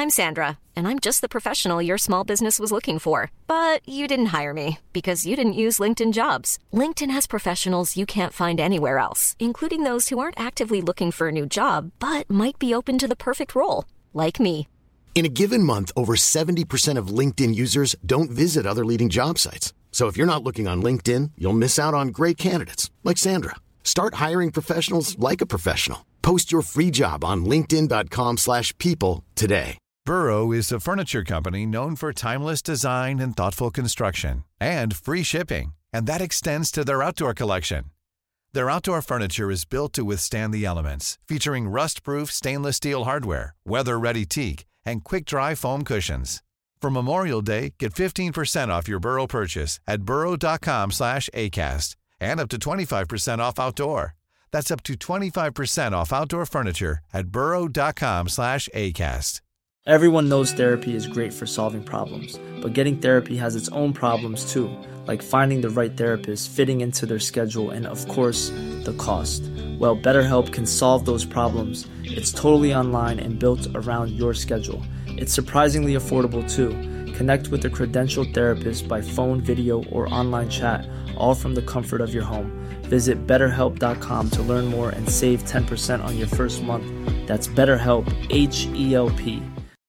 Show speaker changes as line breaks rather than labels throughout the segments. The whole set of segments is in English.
I'm Sandra, and I'm just the professional your small business was looking for. But you didn't hire me because you didn't use LinkedIn Jobs. LinkedIn has professionals you can't find anywhere else, including those who aren't actively looking for a new job, but might be open to the perfect role, like me.
In a given month, over 70% of LinkedIn users don't visit other leading job sites. So if you're not looking on LinkedIn, you'll miss out on great candidates like Sandra. Start hiring professionals like a professional. Post your free job on linkedin.com/people today.
Burrow is a furniture company known for timeless design and thoughtful construction and free shipping, and that extends to their outdoor collection. Their outdoor furniture is built to withstand the elements, featuring rust-proof stainless steel hardware, weather-ready teak, and quick-dry foam cushions. For Memorial Day, get 15% off your Burrow purchase at burrow.com/ACAST and up to 25% off outdoor. That's up to 25% off outdoor furniture at burrow.com/ACAST.
Everyone knows therapy is great for solving problems, but getting therapy has its own problems too, like finding the right therapist, fitting into their schedule, and of course, the cost. Well, BetterHelp can solve those problems. It's totally online and built around your schedule. It's surprisingly affordable too. Connect with a credentialed therapist by phone, video, or online chat, all from the comfort of your home. Visit BetterHelp.com to learn more and save 10% on your first month. That's BetterHelp, H-E-L-P.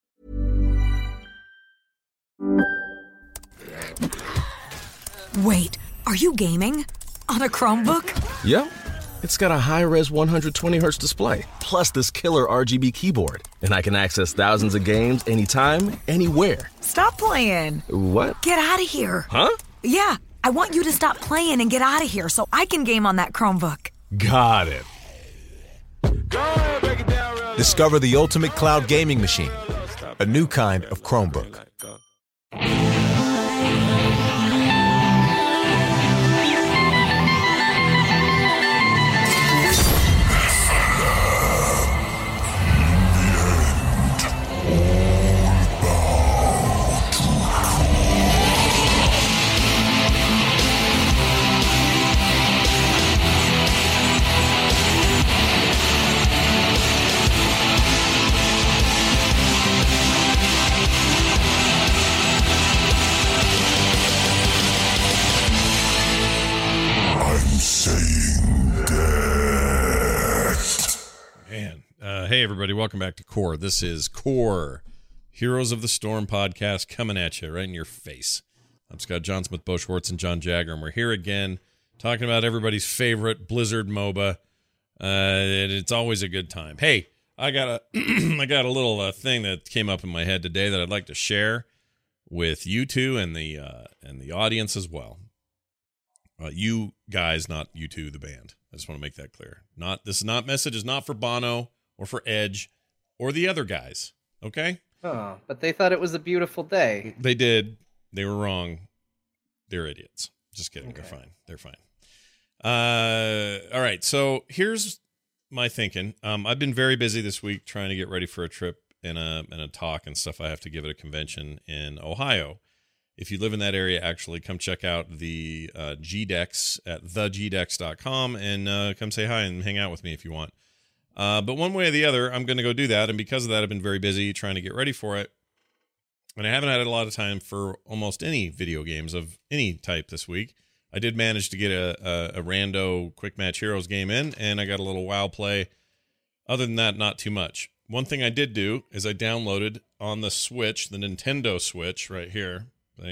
Wait, are you gaming? On a Chromebook?
Yep. It's got a high-res 120Hz display, plus this killer RGB keyboard. And I can access thousands of games anytime, anywhere.
Stop playing.
What?
Get out of here.
Huh?
Yeah, I want you to stop playing and get out of here so I can game on that Chromebook.
Got it.
Discover the ultimate cloud gaming machine. A new kind of Chromebook.
Hey, everybody, welcome back to Core. This is Core, Heroes of the Storm podcast, coming at you right in your face. I'm Scott John Smith, Bo Schwartz, and John Jagger, and we're here again talking about everybody's favorite Blizzard MOBA. And it's always a good time. Hey, I got a I got a little thing that came up in my head today that I'd like to share with you two and the audience as well. You guys, not you two, the band. I just want to make that clear. This message is not for Bono or for Edge or the other guys. Okay?
Oh, but they thought it was a beautiful day.
They did. They were wrong. They're idiots. Just kidding. Okay. They're fine. All right. So here's my thinking. I've been very busy this week trying to get ready for a trip and a talk and stuff. I have to give at a convention in Ohio. If you live in that area, actually come check out the GDEX at thegdex.com and come say hi and hang out with me if you want. But one way or the other, I'm going to go do that. And because of that, I've been very busy trying to get ready for it. And I haven't had a lot of time for almost any video games of any type this week. I did manage to get a rando Quick Match Heroes game in, and I got a little WoW play. Other than that, not too much. One thing I did do is I downloaded on the Switch, the Nintendo Switch right here,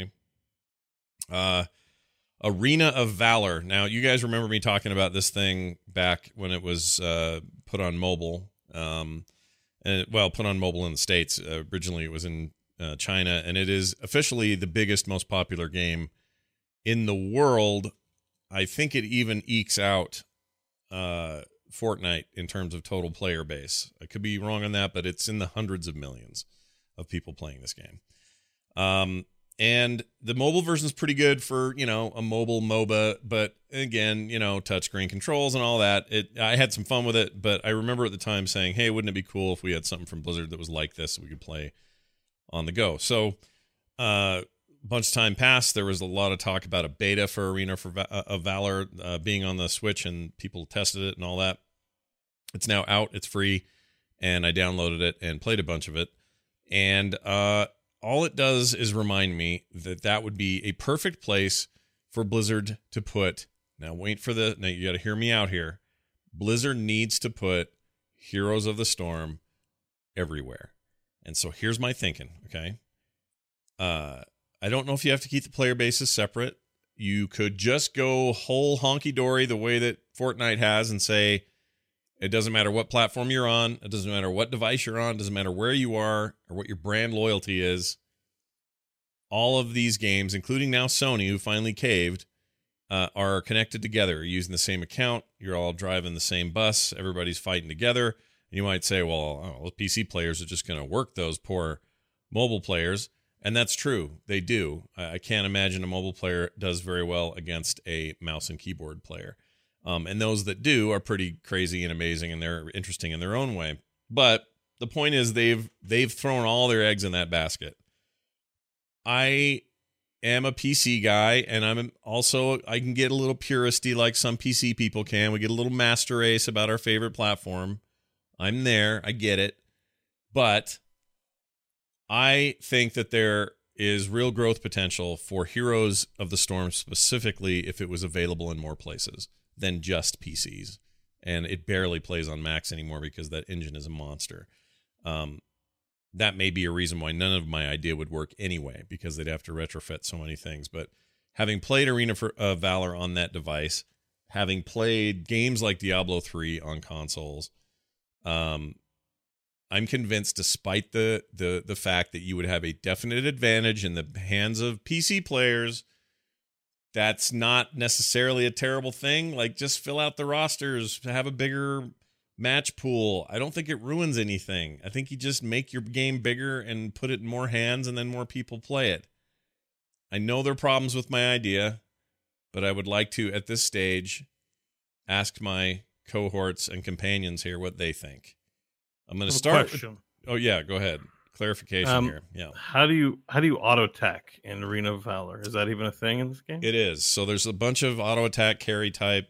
Arena of Valor. Now, you guys remember me talking about this thing back when it was put on mobile. Put on mobile in the States. Originally, it was in China, and it is officially the biggest, most popular game in the world. I think it even ekes out Fortnite in terms of total player base. I could be wrong on that, but it's in the hundreds of millions of people playing this game. And the mobile version is pretty good for, a mobile MOBA, but again, touchscreen controls and all that. I had some fun with it, but I remember at the time saying, hey, wouldn't it be cool if we had something from Blizzard that was like this that we could play on the go? So a bunch of time passed. There was a lot of talk about a beta for Arena of Valor being on the Switch, and people tested it and all that. It's now out. It's free, and I downloaded it and played a bunch of it. And all it does is remind me that would be a perfect place for Blizzard to put. Now you got to hear me out here. Blizzard needs to put Heroes of the Storm everywhere. And so here's my thinking, okay? I don't know if you have to keep the player bases separate. You could just go whole honky-dory the way that Fortnite has and say, it doesn't matter what platform you're on, it doesn't matter what device you're on, it doesn't matter where you are or what your brand loyalty is. All of these games, including now Sony, who finally caved, are connected together. You're using the same account, you're all driving the same bus, everybody's fighting together. And you might say, well, PC players are just going to work those poor mobile players. And that's true. They do. I can't imagine a mobile player does very well against a mouse and keyboard player. And those that do are pretty crazy and amazing, and they're interesting in their own way. But the point is they've thrown all their eggs in that basket. I am a PC guy, and I can get a little puristy like some PC people can. We get a little master race about our favorite platform. I'm there. I get it. But I think that there is real growth potential for Heroes of the Storm specifically if it was available in more places than just PCs. And it barely plays on Macs anymore because that engine is a monster. That may be a reason why none of my idea would work anyway, because they'd have to retrofit so many things. But having played Arena of Valor on that device, having played games like Diablo 3 on consoles, I'm convinced, despite the fact that you would have a definite advantage in the hands of PC players, that's not necessarily a terrible thing. Like, just fill out the rosters, have a bigger match pool. I don't think it ruins anything. I think you just make your game bigger and put it in more hands, and then more people play it. I know there are problems with my idea, but I would like to, at this stage, ask my cohorts and companions here what they think. I'm going to start. Oh yeah, go ahead. Clarification here. Yeah.
How do you auto attack in Arena of Valor? Is that even a thing in this game?
It is. So there's a bunch of auto attack carry type,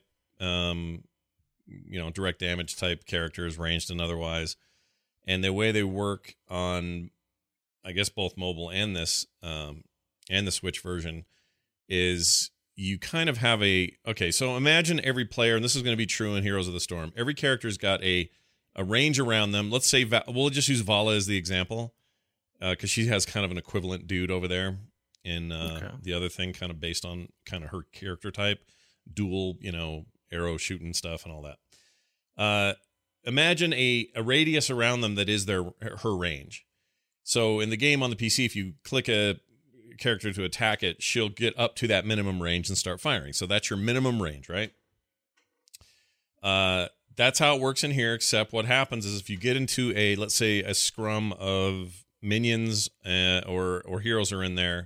direct damage type characters, ranged and otherwise. And the way they work on, I guess, both mobile and this and the Switch version is you kind of have so imagine every player, and this is going to be true in Heroes of the Storm. Every character's got a range around them. Let's say we'll just use Vala as the example because she has kind of an equivalent dude over there in the other thing, kind of based on kind of her character type, dual, arrow shooting stuff and all that. Imagine a radius around them that is her range. So in the game on the PC, if you click a character to attack it, she'll get up to that minimum range and start firing. So that's your minimum range, right? That's how it works in here, except what happens is if you get into let's say a scrum of minions or heroes are in there,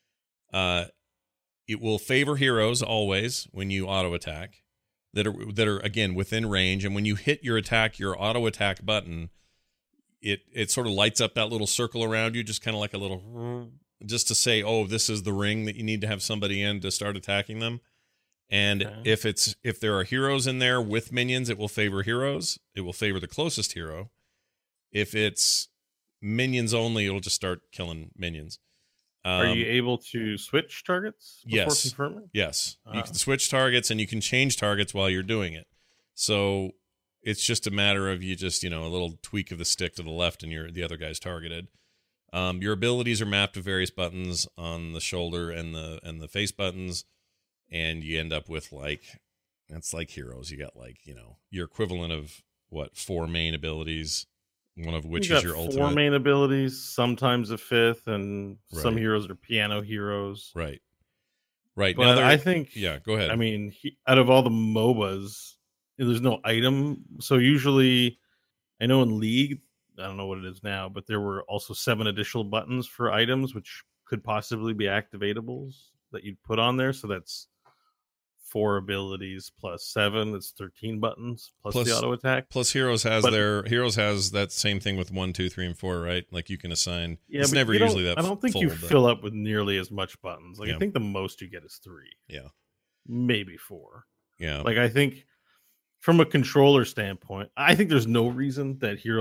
it will favor heroes always when you auto attack that are again within range. And when you hit your auto attack button, it sort of lights up that little circle around you, just kind of like a little, just to say, oh, this is the ring that you need to have somebody in to start attacking them. And if there are heroes in there with minions, it will favor heroes. It will favor the closest hero. If it's minions only, it'll just start killing minions.
Are you able to switch targets before
yes.
confirming?
Yes. You can switch targets, and you can change targets while you're doing it. So it's just a matter of you just, a little tweak of the stick to the left, and the other guy's targeted. Your abilities are mapped to various buttons on the shoulder and the face buttons. And you end up with it's like Heroes. You got your equivalent of 4 main abilities, one of which is your ultimate. 4 main
abilities, sometimes a 5th, and some heroes are piano heroes.
Right. But
now I think,
go ahead.
I mean, out of all the MOBAs, there's no item. So usually, I know in League, I don't know what it is now, but there were also 7 additional buttons for items, which could possibly be activatables that you'd put on there. So that's 4 abilities plus 7. That's 13 buttons plus the auto attack.
Plus Heroes has that same thing with 1, 2, 3, and 4, right? Like you can assign.
Yeah,
it's never usually that.
I don't think you fill up with nearly as much buttons. I think the most you get is 3.
Yeah,
maybe 4.
Yeah,
I think from a controller standpoint, I think there's no reason that Heroes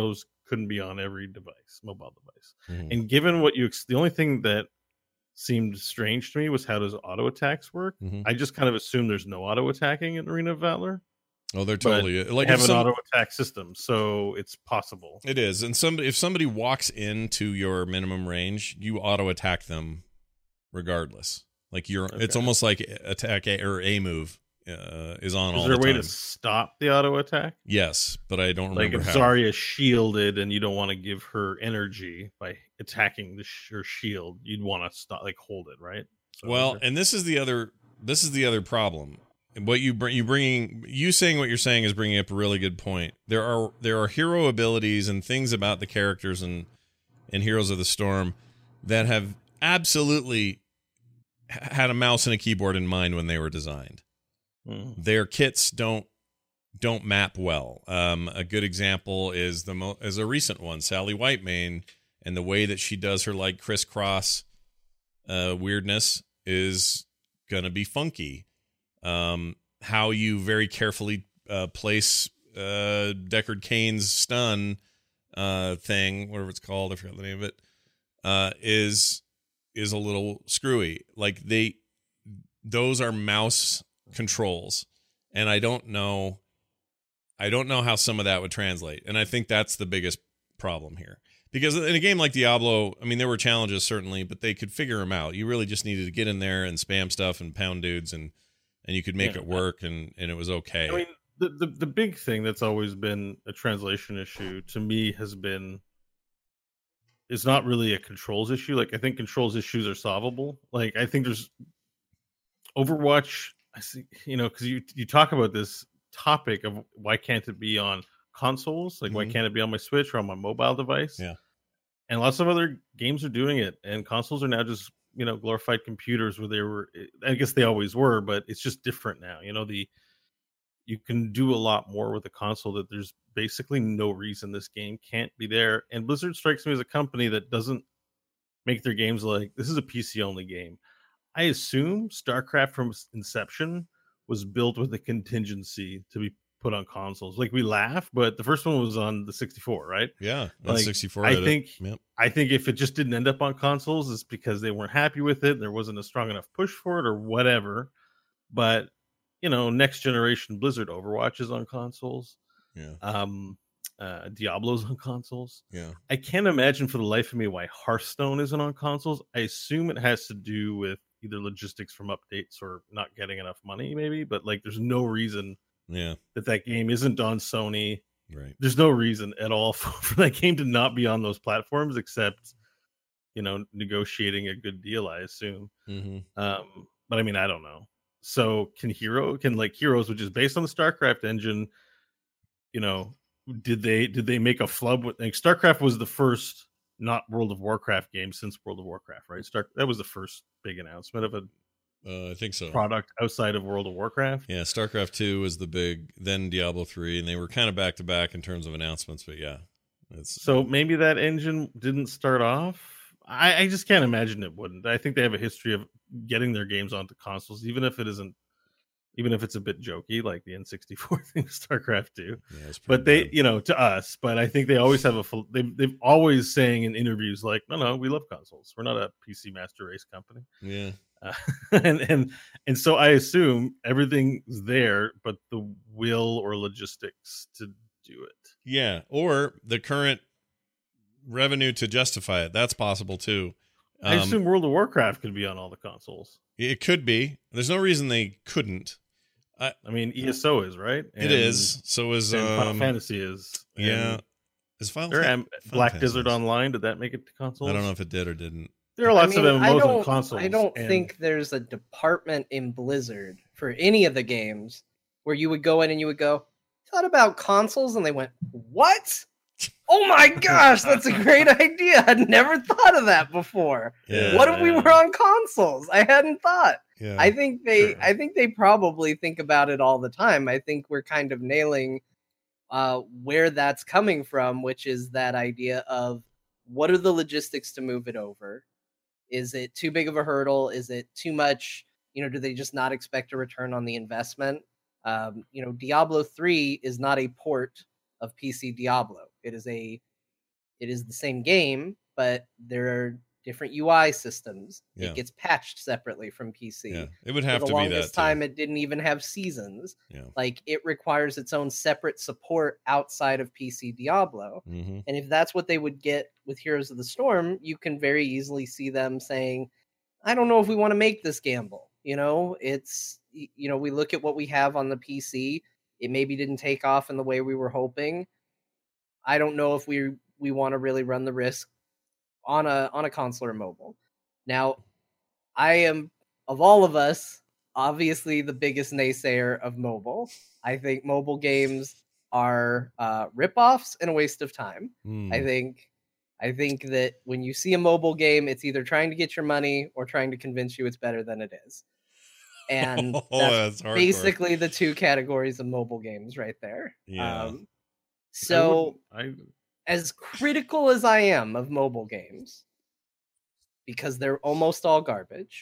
couldn't be on every device, mobile device.
Mhm.
And given what the only thing that seemed strange to me was how does auto attacks work.
Mhm.
I just kind of assume there's no auto attacking in Arena of Valor.
Oh, they're
But
totally
they have an auto attack system, so it's possible.
It is, and if somebody walks into your minimum range, you auto attack them regardless. Like it's almost like attack A or A move is on all the time.
Is there a way to stop the auto attack?
Yes, but I don't remember
like if
how.
Zarya's shielded and you don't want to give her energy by attacking her shield, you'd want to stop, like hold it, right? So
well, and this is the other problem. What you saying what you're saying is bringing up a really good point. There are hero abilities and things about the characters and Heroes of the Storm that have absolutely had a mouse and a keyboard in mind when they were designed. Their kits don't map well. A good example is a recent one, Sally Whitemane, and the way that she does her like crisscross weirdness is gonna be funky. How you very carefully place Deckard Cain's stun thing, whatever it's called, I forgot the name of it, is a little screwy. Like those are mouse controls, and I don't know how some of that would translate, and I think that's the biggest problem here. Because in a game like Diablo, I mean, there were challenges certainly, but they could figure them out. You really just needed to get in there and spam stuff and pound dudes, and you could make it work, and it was okay.
I mean, the big thing that's always been a translation issue to me has been, it's not really a controls issue. Like, I think controls issues are solvable. Like, I think there's Overwatch, I see, because you talk about this topic of why can't it be on consoles? Like, why can't it be on my Switch or on my mobile device? Yeah. And lots of other games are doing it, and consoles are now just glorified computers where they were. I guess they always were, but it's just different now. You can do a lot more with a console. That there's basically no reason this game can't be there. And Blizzard strikes me as a company that doesn't make their games like this is a PC only game. I assume StarCraft from inception was built with a contingency to be put on consoles. Like, we laugh, but the first one was on the 64, right?
Yeah,
like,
64.
I think if it just didn't end up on consoles, it's because they weren't happy with it. There wasn't a strong enough push for it or whatever. But next generation Blizzard Overwatch is on consoles. Yeah. Diablo's on consoles.
Yeah.
I can't imagine for the life of me why Hearthstone isn't on consoles. I assume it has to do with either logistics from updates or not getting enough money, maybe. But like, there's no reason that game isn't on Sony.
Right.
There's no reason at all for that game to not be on those platforms, except negotiating a good deal, I assume. But I mean, I don't know. So can Heroes, which is based on the StarCraft engine, did they make a flub with, like, StarCraft was the first not World of Warcraft game since World of Warcraft, right? That was the first big announcement of a
I think so.
product outside of World of Warcraft.
Yeah, StarCraft 2 was the big, then Diablo 3, and they were kind of back to back in terms of announcements, but yeah.
So maybe that engine didn't start off. I just can't imagine it wouldn't. I think they have a history of getting their games onto consoles, even if it's a bit jokey, like the N64 thing, StarCraft 2.
Yeah,
but they, to us, but I think they always have they've always saying in interviews like, no, we love consoles. We're not a PC master race company.
Yeah.
And so I assume everything's there, but the will or logistics to do it.
Yeah. Or the current revenue to justify it. That's possible too.
I assume World of Warcraft could be on all the consoles.
It could be. There's no reason they couldn't.
I mean, ESO is, right?
It is. So is
Final Fantasy is.
Yeah. Is Final
Black Desert Online, did that make it to consoles?
I don't know if it did or didn't.
There are lots of MMOs on consoles.
I don't think there's a department in Blizzard for any of the games where you would go in and you would go, thought about consoles? And they went, what? Oh my gosh, that's a great idea. I'd never thought of that before.
Yeah,
what if we were on consoles? I hadn't thought.
Yeah,
I think they probably think about it all the time. I think we're kind of nailing where that's coming from, which is that idea of what are the logistics to move it over? Is it too big of a hurdle? Is it too much? Do they just not expect a return on the investment? Diablo 3 is not a port of PC Diablo. It is a it is the same game, but there are different UI systems.
Yeah.
It gets patched separately from PC.
Yeah, it would have
For
to
the
be that
longest
too.
time, it didn't even have seasons.
Yeah.
Like, it requires its own separate support outside of PC Diablo.
Mm-hmm.
And if that's what they would get with Heroes of the Storm, you can very easily see them saying, I don't know if we want to make this gamble. You know, it's, you know, we look at what we have on the PC. It maybe didn't take off in the way we were hoping. I don't know if we want to really run the risk on a console or mobile. Now, I am, of all of us, obviously the biggest naysayer of mobile. I think mobile games are ripoffs and a waste of time. I think that when you see a mobile game, it's either trying to get your money or trying to convince you it's better than it is. And that's basically the two categories of mobile games right there.
Yeah.
As critical as I am of mobile games, because they're almost all garbage,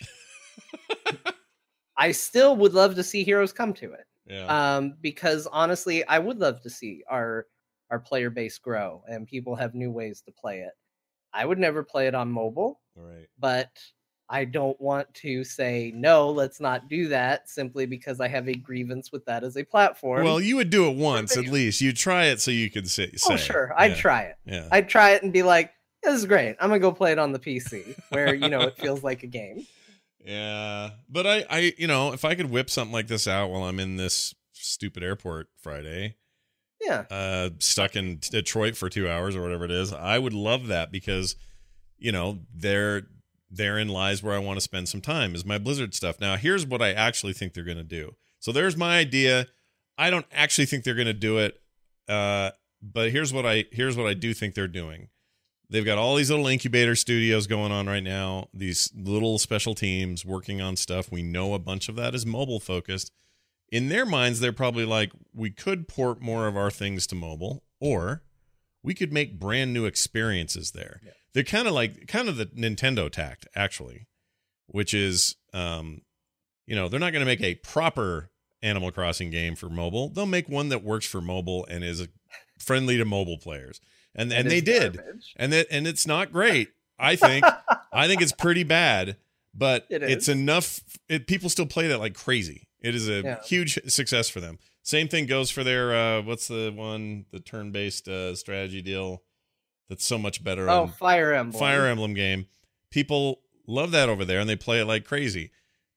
I still would love to see Heroes come to it.
Yeah.
Because honestly, I would love to see our player base grow and people have new ways to play it. I would never play it on mobile,
Right.
but I don't want to say, no, let's not do that simply because I have a grievance with that as a platform.
Well, you would do it once at least. You'd try it so you could say.
Oh, sure. I'd try it.
Yeah.
I'd try it and be like, this is great. I'm going to go play it on the PC where, you know, it feels like a game.
Yeah. But I, you know, if I could whip something like this out while I'm in this stupid airport Friday,
yeah,
stuck in Detroit for 2 hours or whatever it is, I would love that because, you know, therein lies where I want to spend some time is my Blizzard stuff. Now, here's what I actually think they're going to do. So there's my idea. I don't actually think they're going to do it. But here's what I do think they're doing. They've got all these little incubator studios going on right now, these little special teams working on stuff. We know a bunch of that is mobile focused. In their minds, they're probably like, we could port more of our things to mobile, or we could make brand new experiences there. Yeah. They're kind of the Nintendo tact, actually, which is, you know, they're not going to make a proper Animal Crossing game for mobile. They'll make one that works for mobile and is friendly to mobile players. And they did.
Garbage.
And it's not great. I think it's pretty bad, but it's enough. People still play that like crazy. It is a huge success for them. Same thing goes for their what's the turn-based strategy deal that's so much better.
Fire Emblem.
Fire Emblem game. People love that over there, and they play it like crazy.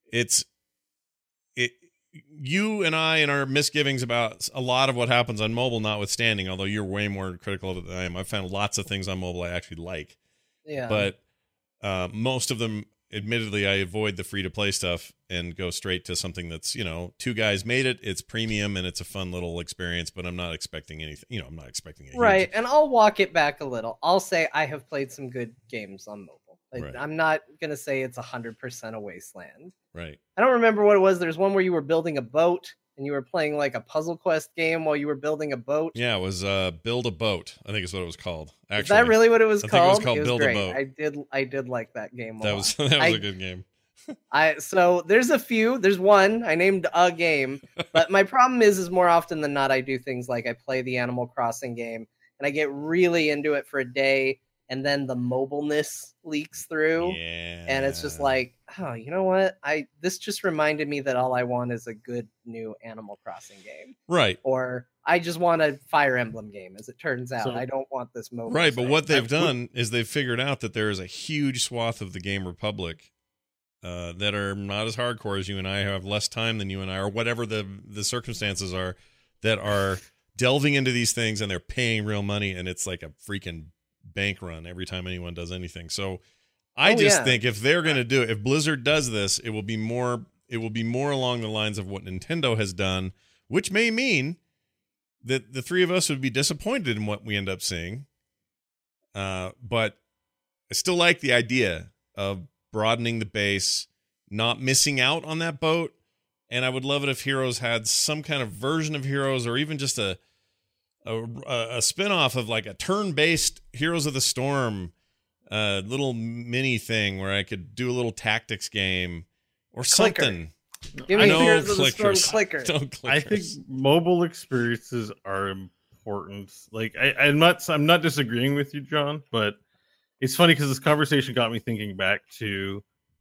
You and I and our misgivings about a lot of what happens on mobile notwithstanding, although you're way more critical of it than I am. I've found lots of things on mobile I actually like.
Yeah.
But most of them, admittedly, I avoid the free-to-play stuff and go straight to something that's, you know, two guys made it, it's premium, and it's a fun little experience, but I'm not expecting anything. You know, I'm not expecting anything.
Right, and I'll walk it back a little. I'll say I have played some good games on mobile. Right. I'm not going to say it's 100% a wasteland.
Right.
I don't remember what it was. There's one where you were building a boat and you were playing like a puzzle quest game while you were building a boat.
Yeah, it was Build a Boat, I think is what it was called. Actually,
is that really what it was called?
I think it was called Build
great.
a Boat.
I did like that game a lot.
That was a good game.
So there's a few. There's one I named a game, but my problem is more often than not I do things like I play the Animal Crossing game and I get really into it for a day, and then the mobileness leaks through, and it's just like, oh, you know what? This just reminded me that all I want is a good new Animal Crossing game,
right?
Or I just want a Fire Emblem game. As it turns out, I don't want this mobile.
Right,
thing.
But what they've done is they've figured out that there is a huge swath of the Game Republic that are not as hardcore as you and I, have less time than you and I, or whatever the circumstances are, that are delving into these things and they're paying real money, and it's like a freaking bank run every time anyone does anything. So I think if they're going to do it, if Blizzard does this, it will be more along the lines of what Nintendo has done, which may mean that the three of us would be disappointed in what we end up seeing. But I still like the idea of broadening the base, not missing out on that boat. And I would love it if Heroes had some kind of version of Heroes, or even just a spin-off of like a turn-based Heroes of the Storm little mini thing where I could do a little tactics game or something.
Give me Heroes of the Storm clicker.
I think mobile experiences are important. Like I'm not disagreeing with you, John, but it's funny because this conversation got me thinking back to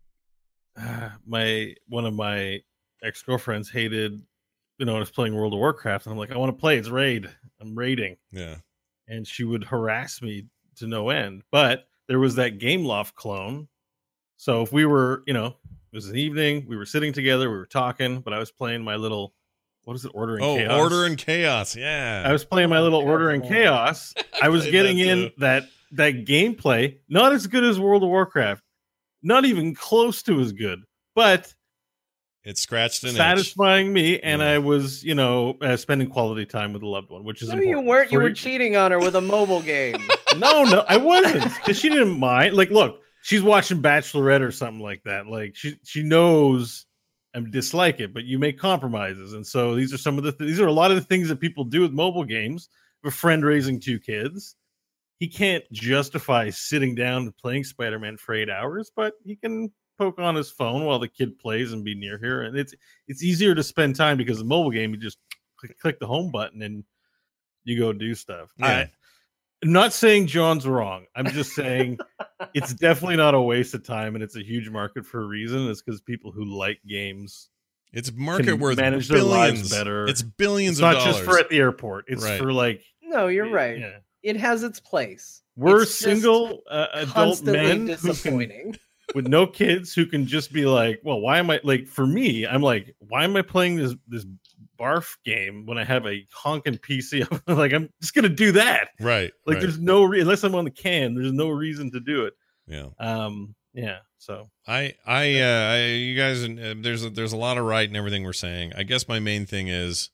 one of my ex-girlfriends hated, I was playing World of Warcraft, and I'm like, I want to play. It's raid. I'm raiding.
Yeah.
And she would harass me to no end. But there was that Gameloft clone. So if we were, it was an evening, we were sitting together, we were talking, but I was playing my little, what is it, Order in Chaos?
Oh, Order in Chaos, yeah.
I was playing my little Order in Chaos. I was getting in that gameplay, not as good as World of Warcraft, not even close to as good, but
it scratched an
satisfying me, and I was, spending quality time with a loved one, which is important.
You weren't. You were cheating on her with a mobile game.
No, I wasn't, because she didn't mind. Like, look, she's watching Bachelorette or something like that. Like, she knows I dislike it, but you make compromises, and so these are a lot of the things that people do with mobile games. A friend raising 2 kids, he can't justify sitting down and playing Spider-Man for 8 hours, but he can poke on his phone while the kid plays and be near here. And it's easier to spend time because the mobile game, you just click the home button and you go do stuff.
Yeah.
I'm not saying John's wrong. I'm just saying it's definitely not a waste of time, and it's a huge market for a reason. It's because people who like games,
it's market worth
manage
billions.
Their lives better.
It's billions
it's
of
not
dollars.
just for at the airport. It's for like.
No, you're right.
Yeah.
It has its place.
We're single adult men
disappointing.
with no kids who can just be like, well, why am I, like, for me, I'm like, why am I playing this barf game when I have a honking PC? Like, I'm just gonna do that,
right?
Like, there's no unless I'm on the can, there's no reason to do it.
Yeah.
So
you guys, there's a lot of right in everything we're saying. I guess my main thing is,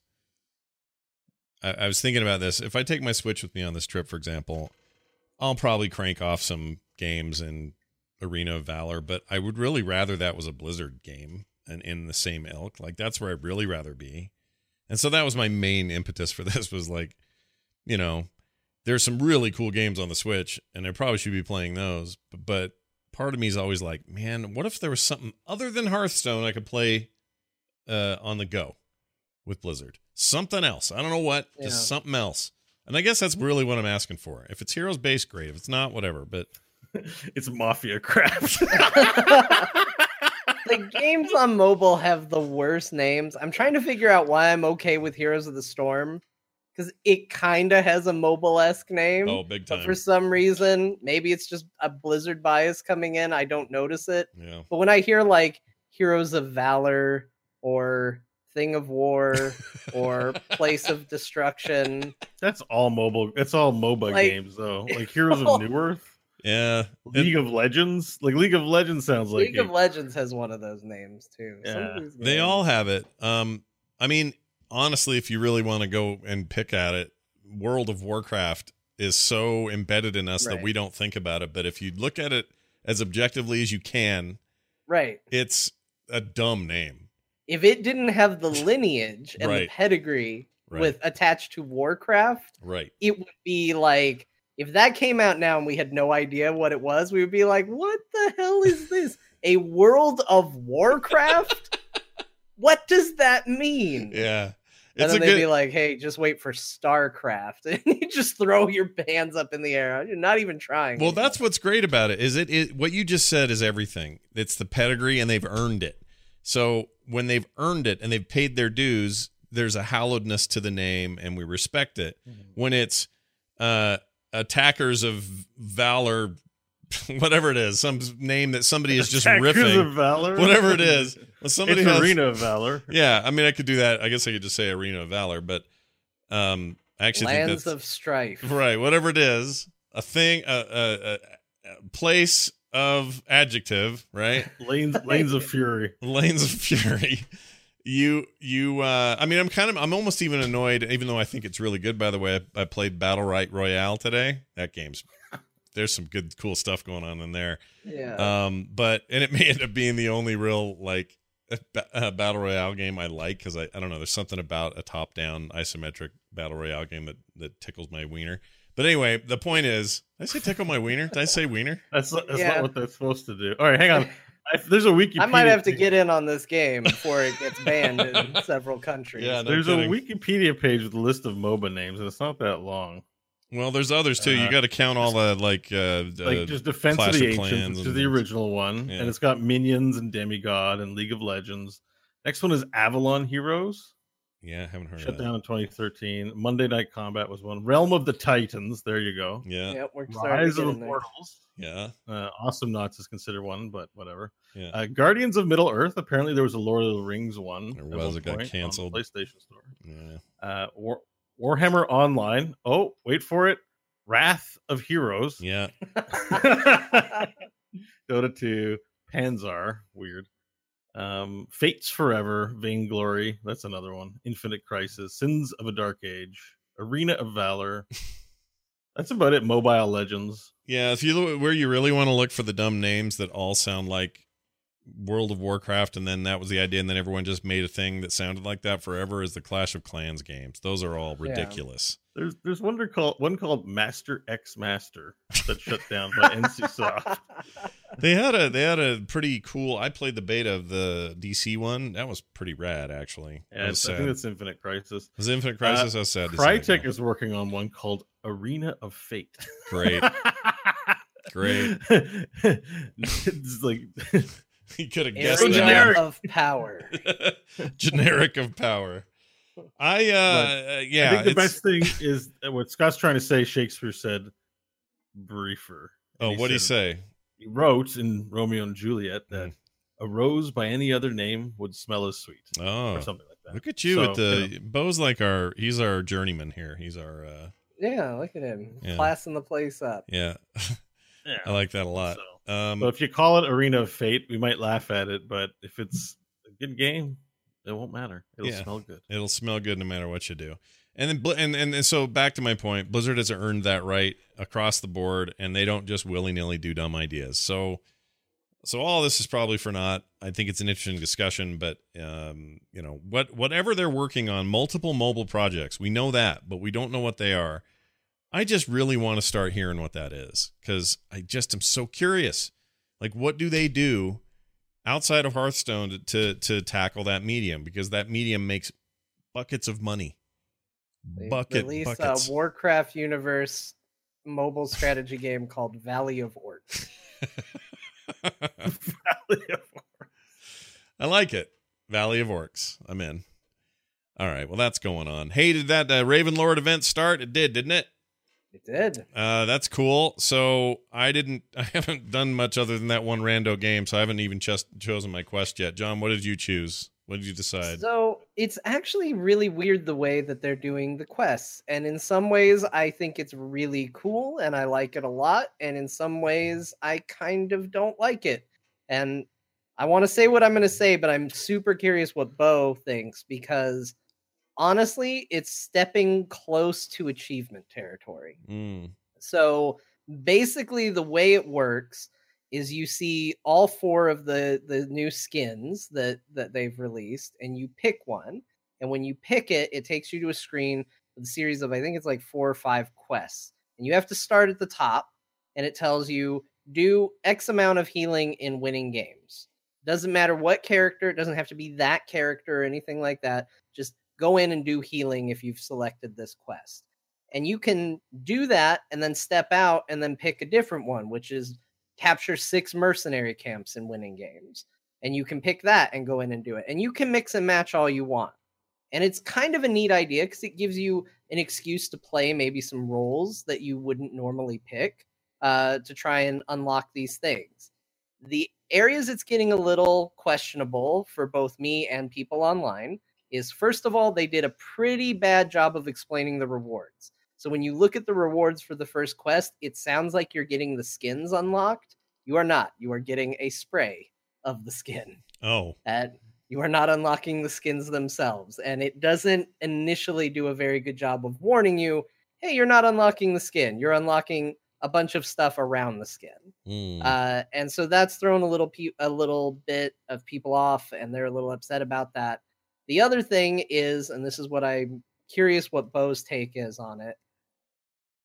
I was thinking about this. If I take my Switch with me on this trip, for example, I'll probably crank off some games in Arena of Valor, but I would really rather that was a Blizzard game and in the same ilk. Like, that's where I'd really rather be. And so that was my main impetus for this, was like, there's some really cool games on the Switch, and I probably should be playing those. But part of me is always like, man, what if there was something other than Hearthstone I could play on the go with Blizzard? Something else. I don't know what, just something else. And I guess that's really what I'm asking for. If it's Heroes based, great. If it's not, whatever. But
it's Mafia Craft.
The games on mobile have the worst names. I'm trying to figure out why I'm okay with Heroes of the Storm, because it kind of has a mobile-esque name.
Oh, big time.
But for some reason, maybe it's just a Blizzard bias coming in. I don't notice it.
Yeah.
But when I hear like Heroes of Valor or Thing of War or Place of Destruction,
that's all mobile. That's all MOBA games, though. Like Heroes of New Earth.
Yeah.
League of Legends. Like League of Legends sounds like
League of Legends has one of those names too.
Yeah.
They all have it. I mean, honestly, if you really want to go and pick at it, World of Warcraft is so embedded in us that we don't think about it. But if you look at it as objectively as you can, it's a dumb name.
If it didn't have the lineage and the pedigree with attached to Warcraft, it would be like, if that came out now and we had no idea what it was, we would be like, what the hell is this? A World of Warcraft? What does that mean?
Yeah.
And then they'd be like, hey, just wait for StarCraft. And you just throw your hands up in the air. You're not even trying.
Well, that's what's great about it. Is it what you just said is everything. It's the pedigree, and they've earned it. So when they've earned it and they've paid their dues, there's a hallowedness to the name, and we respect it. Mm-hmm. When it's Attackers of Valor, whatever it is, some name that somebody is just riffing,
of Valor,
whatever it is. Well, somebody
it's Arena of Valor.
Yeah, I mean, I could do that. I guess I could just say Arena of Valor, but I actually think
Lands of Strife,
right? Whatever it is, a thing, a place of adjective, right?
Lanes of Fury.
Lanes of Fury. I mean, I'm almost even annoyed, even though I think it's really good. By the way, I played Battle Royale today. That game's, there's some good, cool stuff going on in there.
Yeah.
And it may end up being the only real like Battle Royale game I like, because I don't know, there's something about a top-down isometric Battle Royale game that tickles my wiener. But anyway, the point is, did I say tickle my wiener? Did I say wiener?
That's not what they're supposed to do. All right, hang on. There's a Wikipedia.
I might have to get in on this game before it gets banned in several countries.
Yeah,
There's a Wikipedia page with a list of MOBA names, and it's not that long.
Well, there's others too. You got to count all the like
just Defense
Clash
of the
of
Ancients,
Clans
which is the original one, and it's got Minions and Demigod and League of Legends. Next one is Avalon Heroes.
Yeah, I haven't heard
Shut
of that.
down in 2013. Monday Night Combat was one. Realm of the Titans. There you go.
Yeah.
Yep, we're
Rise
starting
of
to get in
Immortals.
Yeah.
Awesome Knots is considered one, but whatever.
Yeah.
Guardians of Middle Earth. Apparently, there was a Lord of the Rings one.
There was. It got canceled.
PlayStation Store.
Yeah.
Warhammer Online. Oh, wait for it. Wrath of Heroes.
Yeah.
Dota 2. Panzer. Weird. Fates Forever. Vainglory. That's another one. Infinite Crisis. Sins of a Dark Age. Arena of Valor. That's about it. Mobile Legends.
Yeah, if you look where you really want to look for the dumb names that all sound like World of Warcraft, and then that was the idea, and then everyone just made a thing that sounded like that forever, is the Clash of Clans games. Those are all ridiculous.
There's one called Master X Master that shut down by NCSoft.
They had a pretty cool. I played the beta of the DC one. That was pretty rad, actually.
Yeah, I think it's Infinite Crisis.
Was it Infinite Crisis? I was sad.
Crytek is working on one called Arena of Fate.
Great.
It's like
you could have guessed
Arena
that.
of Power.
Generic of power. I
think the best thing is what Scott's trying to say. Shakespeare said briefer.
Oh, what did he say?
He wrote in Romeo and Juliet that a rose by any other name would smell as sweet.
Oh,
or something like that.
Look at you with the Bo's like he's our journeyman here. He's our
yeah, look at him classing the place up.
Yeah. I like that a lot.
But if you call it Arena of Fate, we might laugh at it. But if it's a good game, it won't matter. It'll smell good.
It'll smell good no matter what you do. And then and so back to my point, Blizzard has earned that right across the board, and they don't just willy-nilly do dumb ideas. So all this is probably for naught. I think it's an interesting discussion, but whatever they're working on, multiple mobile projects, we know that, but we don't know what they are. I just really want to start hearing what that is, because I just am so curious. Like, what do they do outside of Hearthstone to tackle that medium? Because that medium makes buckets of money.
They
Buckets.
a Warcraft universe mobile strategy game called Valley of Orcs.
Valley of Orcs.
I like it. Valley of Orcs. I'm in. All right. Well, that's going on. Hey, did that Ravenlord event start? It did, didn't it?
It did.
That's cool. So I haven't done much other than that one rando game, so I haven't even chosen my quest yet. John, what did you choose? What did you decide?
So it's actually really weird the way that they're doing the quests. And in some ways, I think it's really cool and I like it a lot. And in some ways, I kind of don't like it. And I want to say what I'm going to say, but I'm super curious what Bo thinks, because honestly, it's stepping close to achievement territory. So basically, the way it works is you see all four of the new skins that they've released, and you pick one. And when you pick it, it takes you to a screen with a series of, I think it's like 4 or 5 quests. And you have to start at the top, and it tells you, do X amount of healing in winning games. Doesn't matter what character, it doesn't have to be that character or anything like that. Just go in and do healing if you've selected this quest. And you can do that and then step out and then pick a different one, which is capture 6 mercenary camps in winning games. And you can pick that and go in and do it. And you can mix and match all you want. And it's kind of a neat idea because it gives you an excuse to play maybe some roles that you wouldn't normally pick to try and unlock these things. The areas it's getting a little questionable for both me and people online is, first of all, they did a pretty bad job of explaining the rewards. So when you look at the rewards for the first quest, it sounds like you're getting the skins unlocked. You are not. You are getting a spray of the skin.
Oh.
And you are not unlocking the skins themselves. And it doesn't initially do a very good job of warning you, hey, you're not unlocking the skin. You're unlocking a bunch of stuff around the skin. And so that's thrown a little bit of people off, and they're a little upset about that. The other thing is, and this is what I'm curious what Bo's take is on it.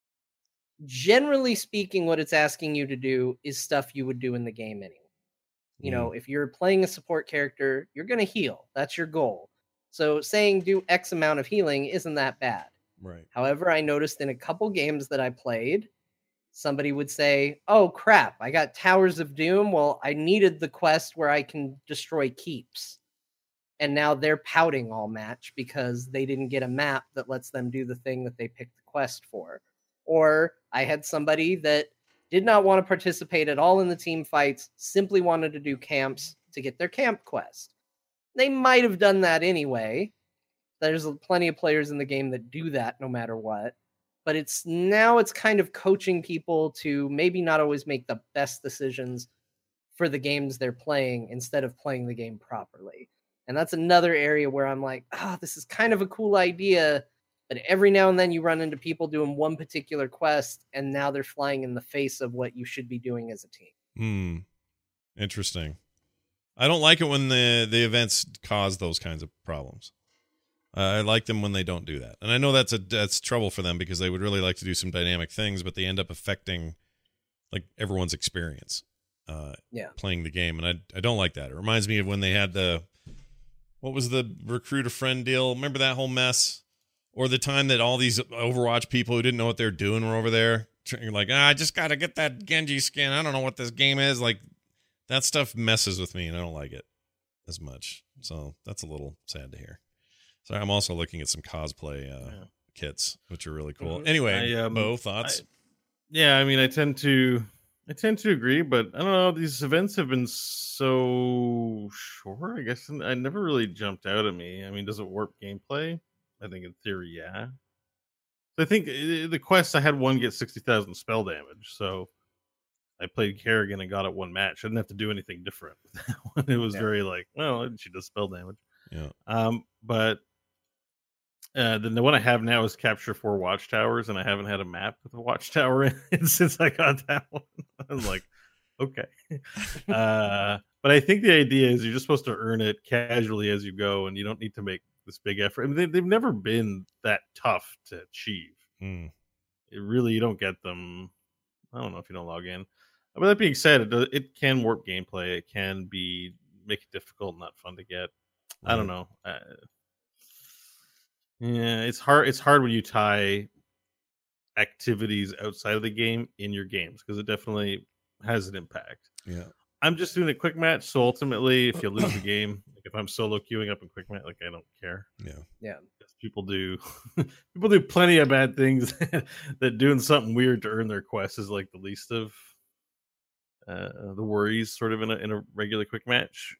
Generally speaking, what it's asking you to do is stuff you would do in the game anyway. You know, if you're playing a support character, you're going to heal. That's your goal. So saying do X amount of healing isn't that bad.
Right.
However, I noticed in a couple games that I played, somebody would say, oh crap, I got Towers of Doom. Well, I needed the quest where I can destroy keeps. And now they're pouting all match because they didn't get a map that lets them do the thing that they picked the quest for. Or I had somebody that did not want to participate at all in the team fights, simply wanted to do camps to get their camp quest. They might have done that anyway. There's plenty of players in the game that do that no matter what. But it's kind of coaching people to maybe not always make the best decisions for the games they're playing instead of playing the game properly. And that's another area where I'm like, this is kind of a cool idea. But every now and then you run into people doing one particular quest, and now they're flying in the face of what you should be doing as a team.
Interesting. I don't like it when the events cause those kinds of problems. I like them when they don't do that. And I know that's trouble for them because they would really like to do some dynamic things, but they end up affecting like everyone's experience playing the game. And I don't like that. It reminds me of when they had what was the recruit a friend deal? Remember that whole mess? Or the time that all these Overwatch people who didn't know what they're doing were over there. You're like, I just got to get that Genji skin. I don't know what this game is. Like, that stuff messes with me, and I don't like it as much. So that's a little sad to hear. So I'm also looking at some cosplay kits, which are really cool. Anyway, Bo, thoughts?
I tend to agree, but I don't know. These events have been so short. I guess I never really jumped out at me. I mean, does it warp gameplay? I think in theory, yeah. So I think the quest, I had one get 60,000 spell damage. So I played Kerrigan and got it one match. I didn't have to do anything different with that one. It was very like, well, she does spell damage.
Yeah.
But then the one I have now is capture 4 watchtowers, and I haven't had a map with a watchtower in it since I got that one. I was like, okay. But I think the idea is you're just supposed to earn it casually as you go, and you don't need to make this big effort. I mean, they've never been that tough to achieve. It really, you don't get them. I don't know if you don't log in. But that being said, it can warp gameplay. It can make it difficult and not fun to get. I don't know. Yeah, it's hard. It's hard when you tie activities outside of the game in your games because it definitely has an impact.
Yeah.
I'm just doing a quick match, so ultimately, if you lose the game, like if I'm solo queuing up in quick match, like I don't care.
Yeah.
People do plenty of bad things that doing something weird to earn their quest is like the least of the worries. Sort of in a regular quick match,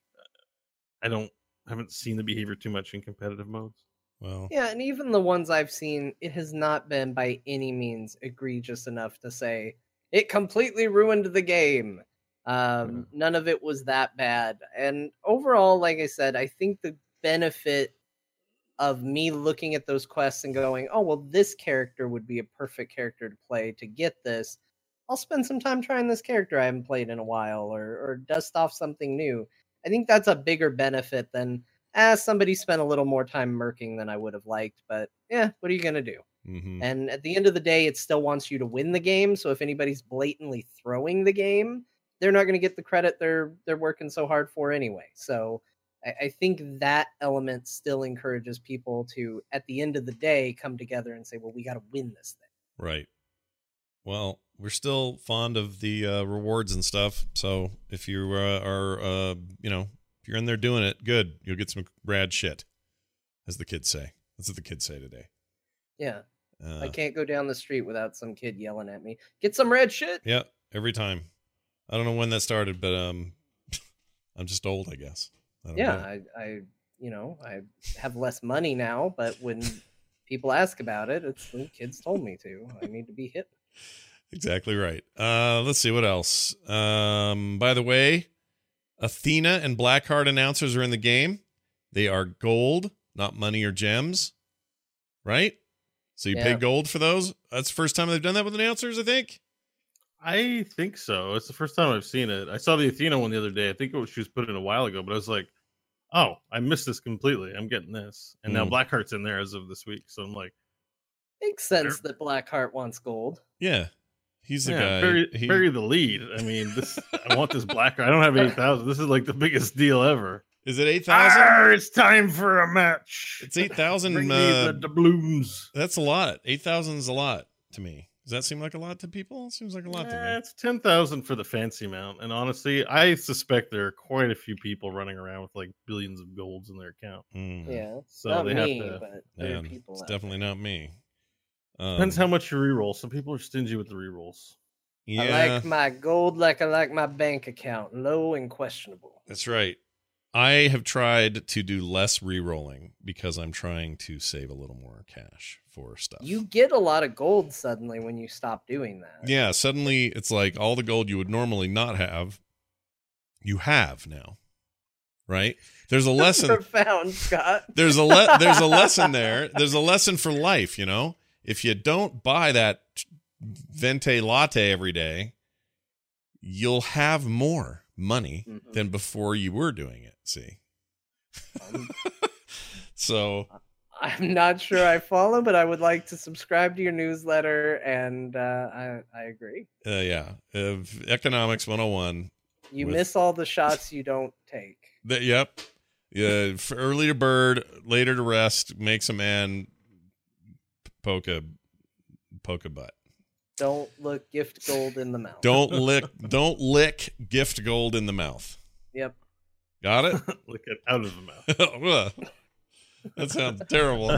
haven't seen the behavior too much in competitive modes.
Well,
yeah, and even the ones I've seen, it has not been by any means egregious enough to say it completely ruined the game. None of it was that bad. And overall, like I said, I think the benefit of me looking at those quests and going, oh, well, this character would be a perfect character to play to get this. I'll spend some time trying this character I haven't played in a while or dust off something new. I think that's a bigger benefit than, somebody spent a little more time murking than I would have liked. But yeah, what are you going to do?
Mm-hmm.
And at the end of the day, it still wants you to win the game. So if anybody's blatantly throwing the game, they're not going to get the credit they're working so hard for anyway. So I think that element still encourages people to, at the end of the day, come together and say, well, we got to win this thing.
Right. Well, we're still fond of the rewards and stuff. So if you are, if you're in there doing it, good. You'll get some rad shit, as the kids say. That's what the kids say today.
Yeah. I can't go down the street without some kid yelling at me, get some red shit.
Yeah, every time. I don't know when that started, but I'm just old, I guess.
I have less money now, but when people ask about it, it's the kids told me to. I need to be hip.
Exactly right. Let's see what else. By the way, Athena and Blackheart announcers are in the game. They are gold, not money or gems. Right? So you pay gold for those? That's the first time they've done that with announcers, I think.
I think so. It's the first time I've seen it. I saw the Athena one the other day. I think she was put in a while ago, but I was like, oh, I missed this completely. I'm getting this. And now Blackheart's in there as of this week. So I'm like,
makes sense that Blackheart wants gold.
Yeah. He's the guy.
Bury the lead. I mean, I want this black. I don't have 8,000. This is like the biggest deal ever.
Is it 8,000?
It's time for a match.
It's 8,000.
Bring me the doubloons.
That's a lot. 8,000 is a lot to me. Does that seem like a lot to people? It seems like a lot to me.
It's 10,000 for the fancy mount. And honestly, I suspect there are quite a few people running around with like billions of golds in their account.
Yeah.
So
not
they
me,
have to.
but there are people.
It's
out
definitely
there.
not me.
Depends how much you reroll. Some people are stingy with the rerolls.
Yeah,
I like my gold like I like my bank account, low and questionable.
that's right. I have tried to do less re-rolling because I'm trying to save a little more cash for stuff.
You get a lot of gold suddenly when you stop doing that.
Yeah, suddenly it's like all the gold you would normally not have, you have now. Right? There's a lesson.
Profound, Scott.
There's a lesson there. There's a lesson for life, you know? If you don't buy that venti latte every day, you'll have more money than before you were doing it. See? So
I'm not sure I follow, but I would like to subscribe to your newsletter, and I agree.
Yeah. Economics 101.
You miss all the shots you don't take.
Yep. Yeah. Early to bird, later to rest, makes a man poke a butt.
Don't look gift gold in the mouth.
Don't lick gift gold in the mouth.
Yep.
Got it?
Lick it out of the mouth.
That sounds terrible.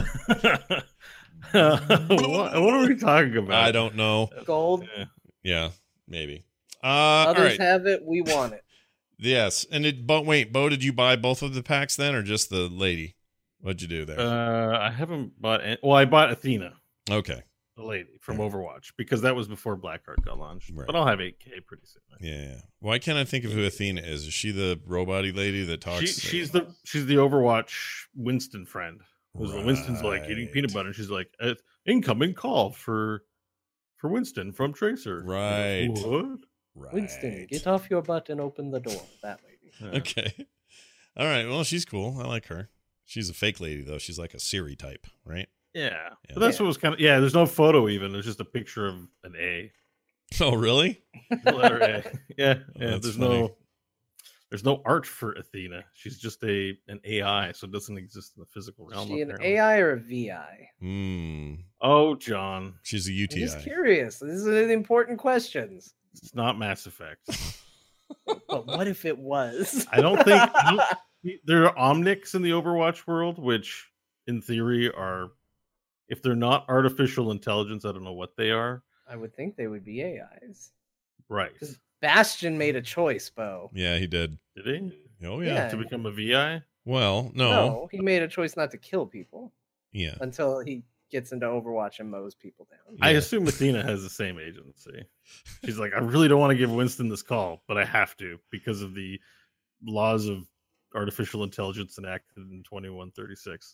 What are we talking about?
I don't know.
Gold.
Yeah, maybe.
Others
all right.
have it. We want it.
Yes. And wait, Bo, did you buy both of the packs then, or just the lady? What'd you do there?
I haven't bought any. Well, I bought Athena.
Okay.
The lady from Overwatch, because that was before Blackheart got launched.
Right.
But I'll have 8K pretty soon.
Yeah. Why can't I think of who Athena is? Is she the robot-y lady that talks?
She's the Overwatch Winston friend.
Right.
Winston's like eating peanut butter, and she's like, incoming call for Winston from Tracer.
Right.
What?
Right.
Winston, get off your butt and open the door. That lady.
Yeah.
Okay. All right. Well, she's cool. I like her. She's a fake lady though. She's like a Siri type, right?
Yeah. But that's what was kind of. Yeah. There's no photo even. There's just a picture of an A.
Oh, really?
The letter A. Yeah. Yeah.
that's
There's
funny.
no art for Athena. She's just an AI, so it doesn't exist in the physical realm.
Is she an
apparently.
AI or a VI?
Oh, John.
She's a
I'm
UTI.
just curious. These are the important questions.
It's not Mass Effect.
But what if it was?
I don't think there are Omnics in the Overwatch world, which in theory are, if they're not artificial intelligence, I don't know what they are.
I would think they would be AIs.
Right.
Bastion made a choice, Bo.
Yeah, he did.
Did he?
Oh, yeah.
To become a VI?
Well, no.
No, he made a choice not to kill people.
Yeah.
Until he gets into Overwatch and mows people down.
I assume Athena has the same agency. She's like, I really don't want to give Winston this call, but I have to because of the laws of artificial intelligence enacted in 2136.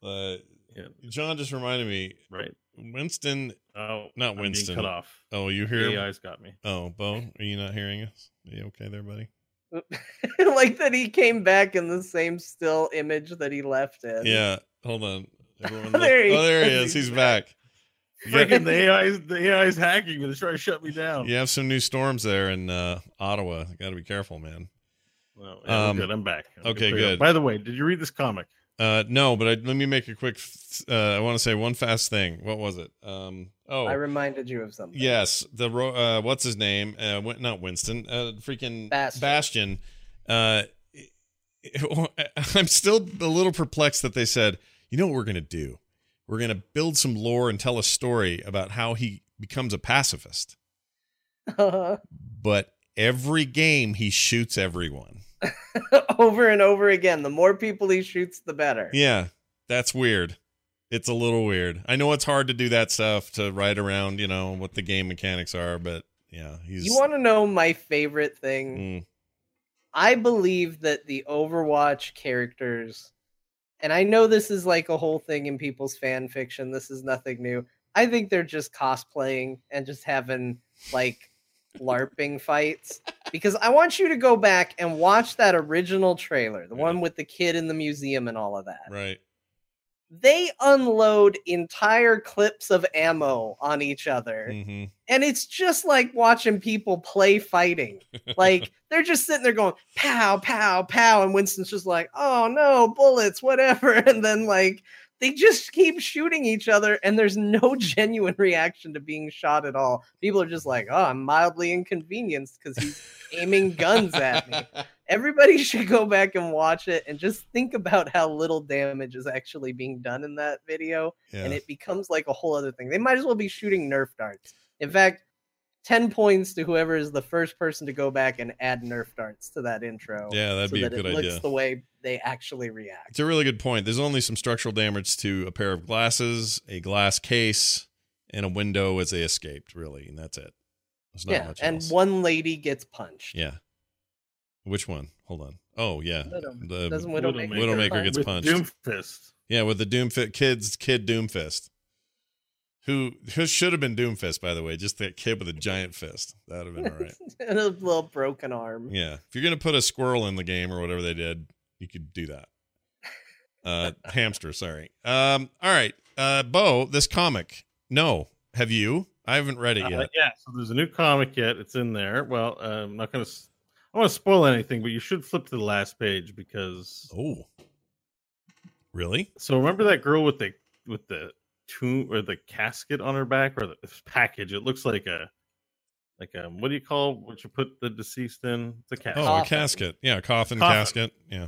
John just reminded me.
Right.
Winston.
Oh,
not
I'm
Winston.
being cut off.
Oh, you hear?
The AI's got me.
Oh, Bo, are you not hearing us? Are you okay there, buddy?
Like that he came back in the same still image that he left in.
Yeah. Hold on. Everyone
There he
there he
is.
is. He's back.
Freaking the AI's hacking me. They're trying to shut me down.
You have some new storms there in Ottawa. You got to be careful, man.
Well, yeah, we're good. I'm back.
Okay, good.
By the way, did you read this comic?
No, but let me make a quick. I want to say one fast thing. What was it?
I reminded you of something.
Yes, the what's his name? Not Winston. Freaking
Bastion.
I'm still a little perplexed that they said, you know what we're gonna do? We're gonna build some lore and tell a story about how he becomes a pacifist. But every game he shoots everyone.
Over and over again. The more people he shoots, the better.
Yeah, that's weird. It's a little weird. I know it's hard to do that stuff, to write around, what the game mechanics are, but yeah.
You want to know my favorite thing? I believe that the Overwatch characters, and I know this is like a whole thing in people's fan fiction. This is nothing new. I think they're just cosplaying and just having like LARPing fights, because I want you to go back and watch that original trailer, the one with the kid in the museum and all of that.
Right.
they unload entire clips of ammo on each other.
Mm-hmm.
And it's just like watching people play fighting. Like, they're just sitting there going, pow, pow, pow. And Winston's just like, oh no, bullets, whatever. And then, like, they just keep shooting each other, and there's no genuine reaction to being shot at all. People are just like, oh, I'm mildly inconvenienced because he's aiming guns at me. Everybody should go back and watch it and just think about how little damage is actually being done in that video.
Yeah.
And it becomes like a whole other thing. They might as well be shooting Nerf darts. In fact, 10 points to whoever is the first person to go back and add Nerf darts to that intro.
Yeah, that'd be a good idea.
It looks the way they actually react.
It's a really good point. There's only some structural damage to a pair of glasses, a glass case, and a window as they escaped, really. And that's it. There's not much else.
One lady gets punched.
Yeah. Which one? Hold on. Oh, yeah.
Doesn't
Widowmaker gets punched.
Doomfist.
Yeah, with the Doomfist kid Doomfist. Who should have been Doomfist, by the way, just that kid with a giant fist. That would have been all right.
And a little broken arm.
Yeah. If you're going to put a squirrel in the game or whatever they did, you could do that. Hamster, sorry. All right. Bo, this comic. No. Have you? I haven't read it yet.
Yeah, so there's a new comic yet. It's in there. Well, I'm not going to... I don't want to spoil anything, but you should flip to the last page because...
Oh. Really?
So remember that girl with the tomb or the casket on her back, or the package? It looks like a what do you call what you put the deceased in? It's a casket.
Oh, a casket. Yeah, coffin casket. Yeah.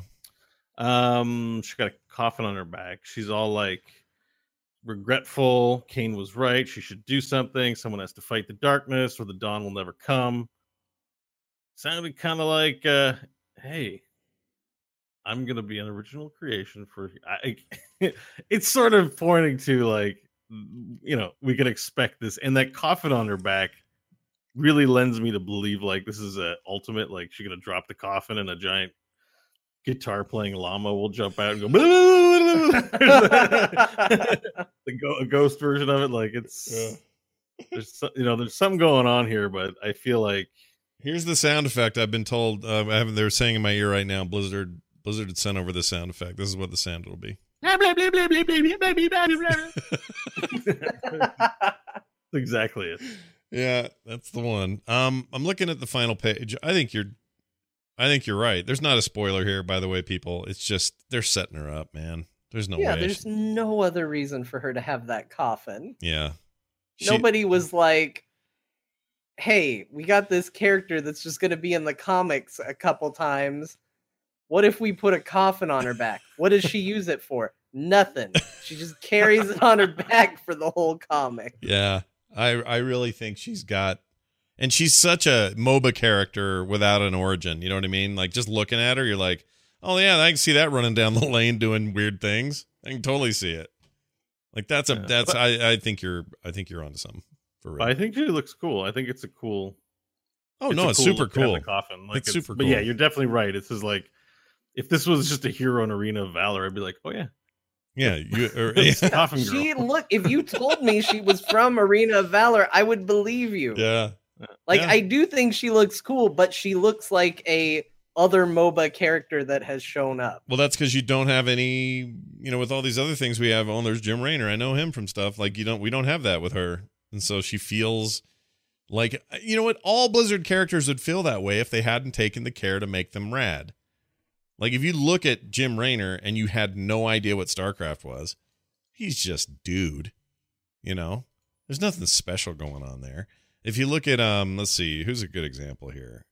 She got a coffin on her back. She's all like regretful. Kane was right. She should do something. Someone has to fight the darkness, or the dawn will never come. Sounded kind of like, hey, I'm going to be an original creation for... it's sort of pointing to, like, we can expect this. And that coffin on her back really lends me to believe, like, this is a ultimate, like, she's going to drop the coffin and a giant guitar-playing llama will jump out and go... a ghost version of it. Like, it's... There's something going on here, but I feel like...
Here's the sound effect I've been told. They're saying in my ear right now, Blizzard had sent over the sound effect. This is what the sound will be.
Exactly it.
Yeah, that's the one. I'm looking at the final page. I think you're right. There's not a spoiler here, by the way, people. It's just they're setting her up, man. There's no way.
Yeah, there's no other reason for her to have that coffin.
Yeah.
Nobody was like, hey, we got this character that's just going to be in the comics a couple times. What if we put a coffin on her back? What does she use it for? Nothing. She just carries it on her back for the whole comic.
Yeah, I really think she's got... And she's such a MOBA character without an origin. You know what I mean? Like, just looking at her, you're like, oh, yeah, I can see that running down the lane doing weird things. I can totally see it. Like, I think you're onto something.
I think she looks cool. I think it's a cool.
Oh, no, it's super cool.
The coffin. Like,
it's super cool.
But yeah, you're definitely right. It's just like, if this was just a hero in Arena of Valor, I'd be like, oh yeah.
Yeah,
coffin girl.
If you told me she was from Arena of Valor, I would believe you.
Yeah.
Like, I do think she looks cool, but she looks like a other MOBA character that has shown up.
Well, that's because you don't have any, with all these other things we have. Oh, there's Jim Raynor. I know him from stuff. Like, we don't have that with her. And so she feels like, all Blizzard characters would feel that way if they hadn't taken the care to make them rad. Like, if you look at Jim Raynor and you had no idea what StarCraft was, he's just dude. There's nothing special going on there. If you look at, let's see, who's a good example here?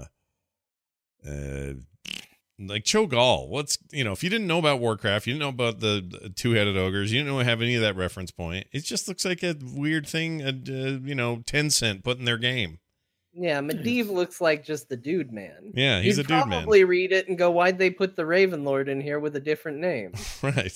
Like Cho'Gall. If you didn't know about Warcraft, you didn't know about the two-headed ogres, you didn't have any of that reference point. It just looks like a weird thing, Tencent put in their game.
Yeah, Medivh looks like just the dude man.
Yeah, he's a dude man.
You'd probably read it and go, why'd they put the Ravenlord in here with a different name?
Right.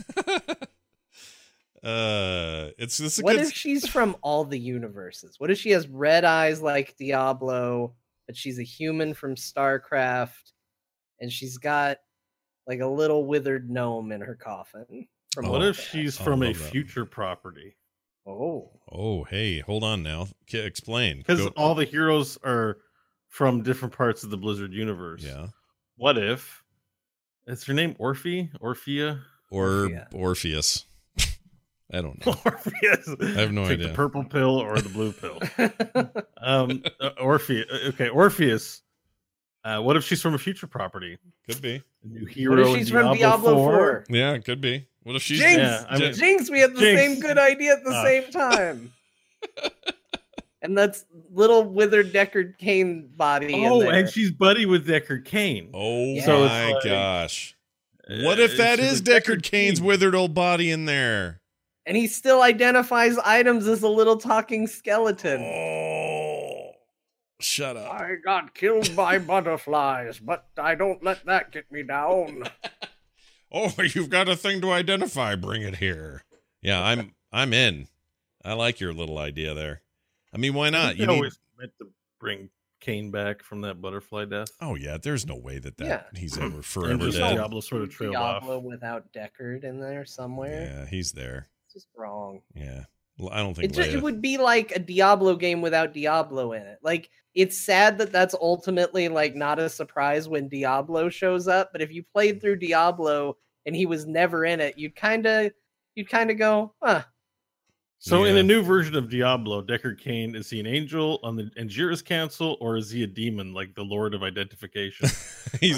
What
if she's from all the universes? What if she has red eyes like Diablo, but she's a human from StarCraft, and she's got like a little withered gnome in her coffin?
What if she's from a future property?
Oh, hey, hold on now. Explain.
Because all the heroes are from different parts of the Blizzard universe.
Yeah.
What if... Is her name Orphea?
or Orpheus. I don't know.
Orpheus.
I have no
Take
idea.
the purple pill or the blue pill. Orpheus. Okay, Orpheus. What if she's from a future property?
Could be.
A new hero.
What if she's from Diablo 4?
Yeah, it could be. What if she's
Jinx?
Yeah,
Jinx, we had the same good idea at the same time. And that's little withered Deckard Cain body.
Oh,
in there.
and she's buddy with Deckard Cain.
Oh
So
my
it's like,
gosh. What if that
she's
is
a
Deckard Cain's
Cain.
withered old body in there?
And he still identifies items as a little talking skeleton.
Oh, shut up.
I got killed by butterflies, but I don't let that get me down.
Oh, you've got a thing to identify. Bring it here. Yeah, I'm in. I like your little idea there. I mean, why not?
You always meant to bring Cain back from that butterfly death.
Oh yeah, there's no way that
Yeah.
he's ever
And
forever
just
dead.
Diablo sort of trailed
Diablo
off.
without Deckard in there somewhere.
Yeah, he's there.
It's just wrong.
Yeah, I don't think
It would be like a Diablo game without Diablo in it. Like, it's sad that that's ultimately like not a surprise when Diablo shows up. But if you played through Diablo and he was never in it, you'd kind of go, huh.
So in
Yeah.
a new version of Diablo, Deckard Cain, is he an angel on the Angiras Council, or is he a demon like the Lord of Identification?
he's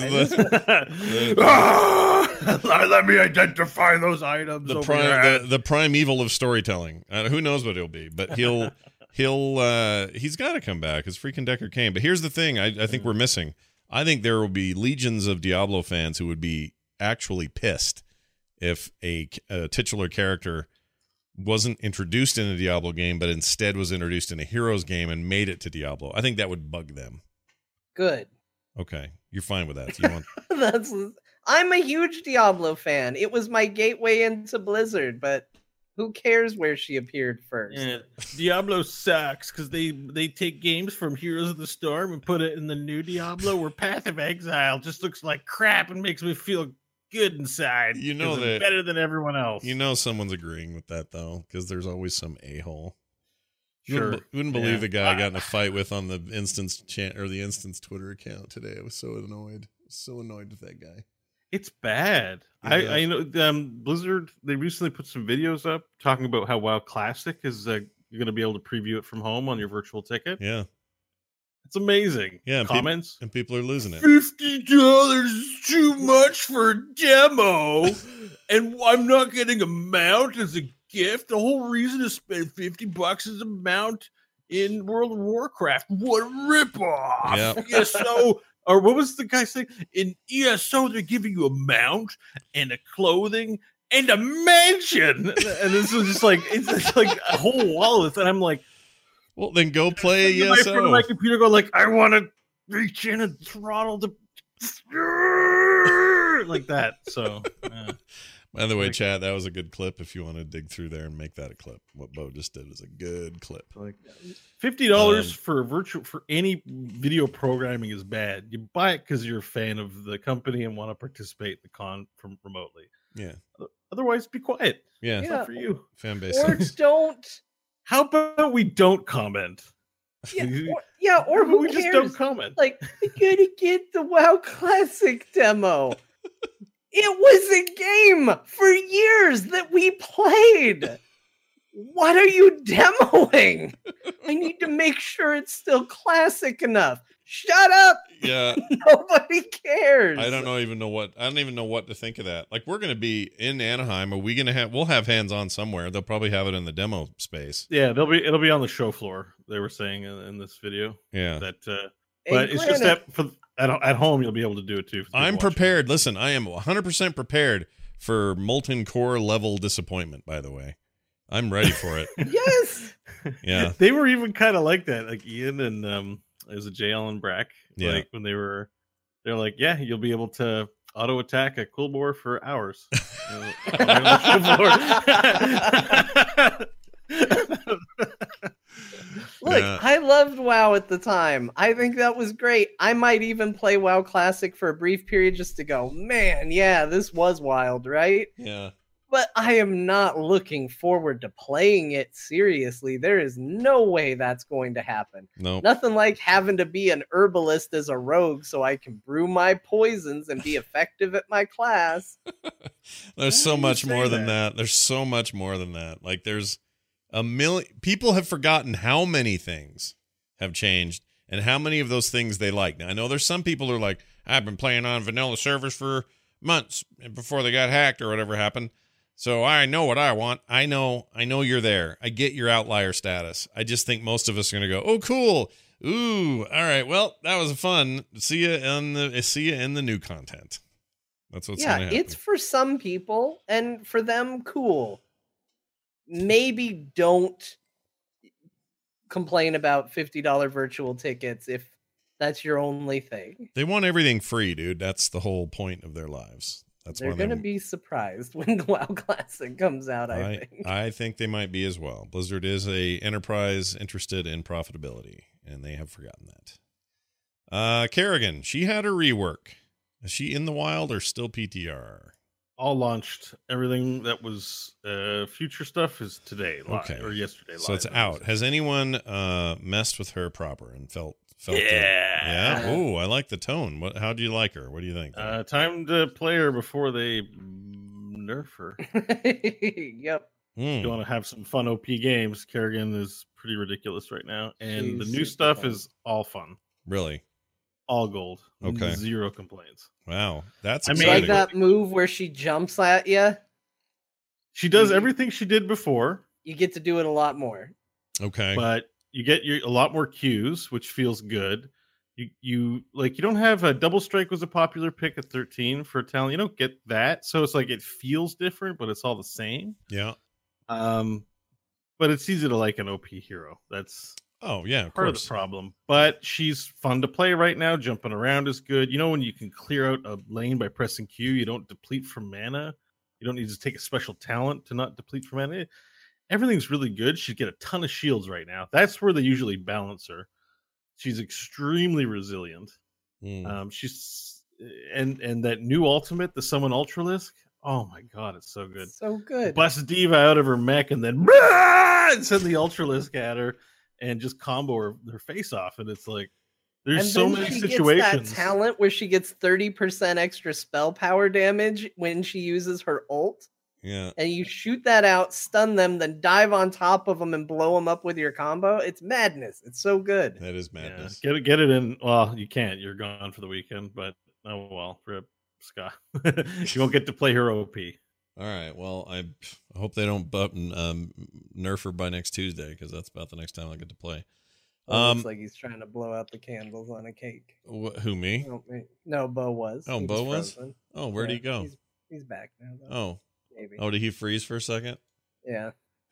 Let me identify those items.
the primeval of storytelling. Who knows what he'll be, but he's got to come back. It's freaking Deckard Cain. But here's the thing: I think we're missing. I think there will be legions of Diablo fans who would be actually pissed if a titular character wasn't introduced in a Diablo game, but instead was introduced in a Heroes game and made it to Diablo. I think that would bug them.
Good.
Okay, you're fine with that. So you want?
I'm a huge Diablo fan. It was my gateway into Blizzard, but who cares where she appeared first?
Yeah, Diablo sucks because they take games from Heroes of the Storm and put it in the new Diablo, where Path of Exile just looks like crap and makes me feel good inside.
You know
'cause it's
that-
better than everyone else.
You know someone's agreeing with that though, because there's always some a-hole.
Sure.
You wouldn't believe
Yeah.
the guy I got in a fight with on the Instance the Instance Twitter account today. I was so annoyed. So annoyed with that guy.
It's bad.
Yeah.
I know Blizzard, they recently put some videos up talking about how WoW Classic is you're going to be able to preview it from home on your virtual ticket.
Yeah.
It's amazing.
Yeah. and
Comments.
and people are losing it.
$50 is too much for a demo, and I'm not getting a mount as a gift. The whole reason to spend $50 is a mount in World of Warcraft. What a ripoff!
Yep.
ESO, or what was the guy saying? In ESO, they're giving you a mount and a clothing and a mansion, and this is just like it's just like a whole wall of it. And I'm like,
Well, then go play
in my front of
ESO.
my computer, go like, I want to reach in and throttle the like that. So,
By the way, chat, that was a good clip. If you want to dig through there and make that a clip, what Bo just did was a good clip.
like $50 for any video programming is bad. You buy it because you're a fan of the company and want to participate in the con from remotely.
Yeah.
Otherwise, be quiet.
Yeah.
It's not for you.
Fan base.
Or don't.
How about we don't comment?
Or who
we
cares?
just don't comment.
Like, I gotta get the WoW Classic demo. It was a game for years that we played. What are you demoing? I need to make sure it's still classic enough. Shut up.
Yeah.
Nobody cares.
I don't even know what to think of that. Like, we're going to be in Anaheim. Are we going to we'll have hands on somewhere. They'll probably have it in the demo space.
Yeah, it'll be on the show floor. They were saying in this video.
Yeah.
But it's just that at home you'll be able to do it too.
I'm prepared. Listen, I am 100% prepared for Molten Core level disappointment, by the way. I'm ready for it.
Yes.
Yeah.
They were even kind of like that. Like Ian and there's a J. Allen Brack.
Yeah.
Like when they're like, yeah, you'll be able to auto attack a Coolbore for hours.
Look,
Yeah.
I loved WoW at the time. I think that was great. I might even play WoW Classic for a brief period just to go, man, yeah, this was wild, right?
Yeah.
but I am not looking forward to playing it seriously. There is no way that's going to happen.
No.
Nothing like having to be an herbalist as a rogue so I can brew my poisons and be effective at my class.
There's so much more than that. There's so much more than that. Like there's a million people have forgotten how many things have changed and how many of those things they like. Now I know there's some people who are like, I've been playing on vanilla servers for months before they got hacked or whatever happened. So I know what I want. I know you're there. I get your outlier status. I just think most of us are going to go, oh, cool. Ooh, all right. Well, that was fun. See you in the new content. That's what's going to happen.
It's for some people, and for them, cool. Maybe don't complain about $50 virtual tickets if that's your only thing.
They want everything free, dude. That's the whole point of their lives.
They're going to be surprised when the WoW Classic comes out, I think.
I think they might be as well. Blizzard is a enterprise interested in profitability, and they have forgotten that. Kerrigan, she had her rework. Is she in the wild or still PTR?
All launched. Everything that was future stuff is today live,
okay.
Or yesterday live.
So it's out. Has anyone messed with her proper and felt
yeah.
Yeah. Oh, I like the tone. How do you like her? What do you think?
Time to play her before they nerf her.
Yep.
If you want to have some fun OP games, Kerrigan is pretty ridiculous right now. And the new stuff is all fun.
Really?
All gold.
Okay.
0 complaints.
Wow. That's
exciting. Like that move where she jumps at you?
She does everything she did before.
You get to do it a lot more.
Okay.
But you get a lot more Qs, which feels good. You don't have a double strike was a popular pick at 13 for talent. You don't get that, so it's like it feels different, but it's all the same.
Yeah.
But it's easy to like an OP hero. That's
part
of the problem. But she's fun to play right now. Jumping around is good. You know when you can clear out a lane by pressing Q, you don't deplete from mana. You don't need to take a special talent to not deplete from mana. Everything's really good. She'd get a ton of shields right now. That's where they usually balance her. She's extremely resilient. She's and that new ultimate, the Summon Ultralisk. Oh my god, it's so good.
So good.
Bust Diva out of her mech and then and send the Ultralisk at her and just combo her face off. And it's like there's so many situations.
Gets that talent where she gets 30% extra spell power damage when she uses her ult.
Yeah.
And you shoot that out, stun them, then dive on top of them and blow them up with your combo. It's madness. It's so good.
That is madness.
Yeah. Get it in. Well, you can't. You're gone for the weekend, but oh well. Rip, Scott. You won't get to play her OP.
All right. Well, I hope they don't nerf her by next Tuesday because that's about the next time I get to play.
Looks like he's trying to blow out the candles on a cake.
Who, me?
No, Bo was.
Oh, Bo was? Oh, where'd he go?
He's back now, though.
Oh.
Maybe.
Oh, did he freeze for a second?
Yeah.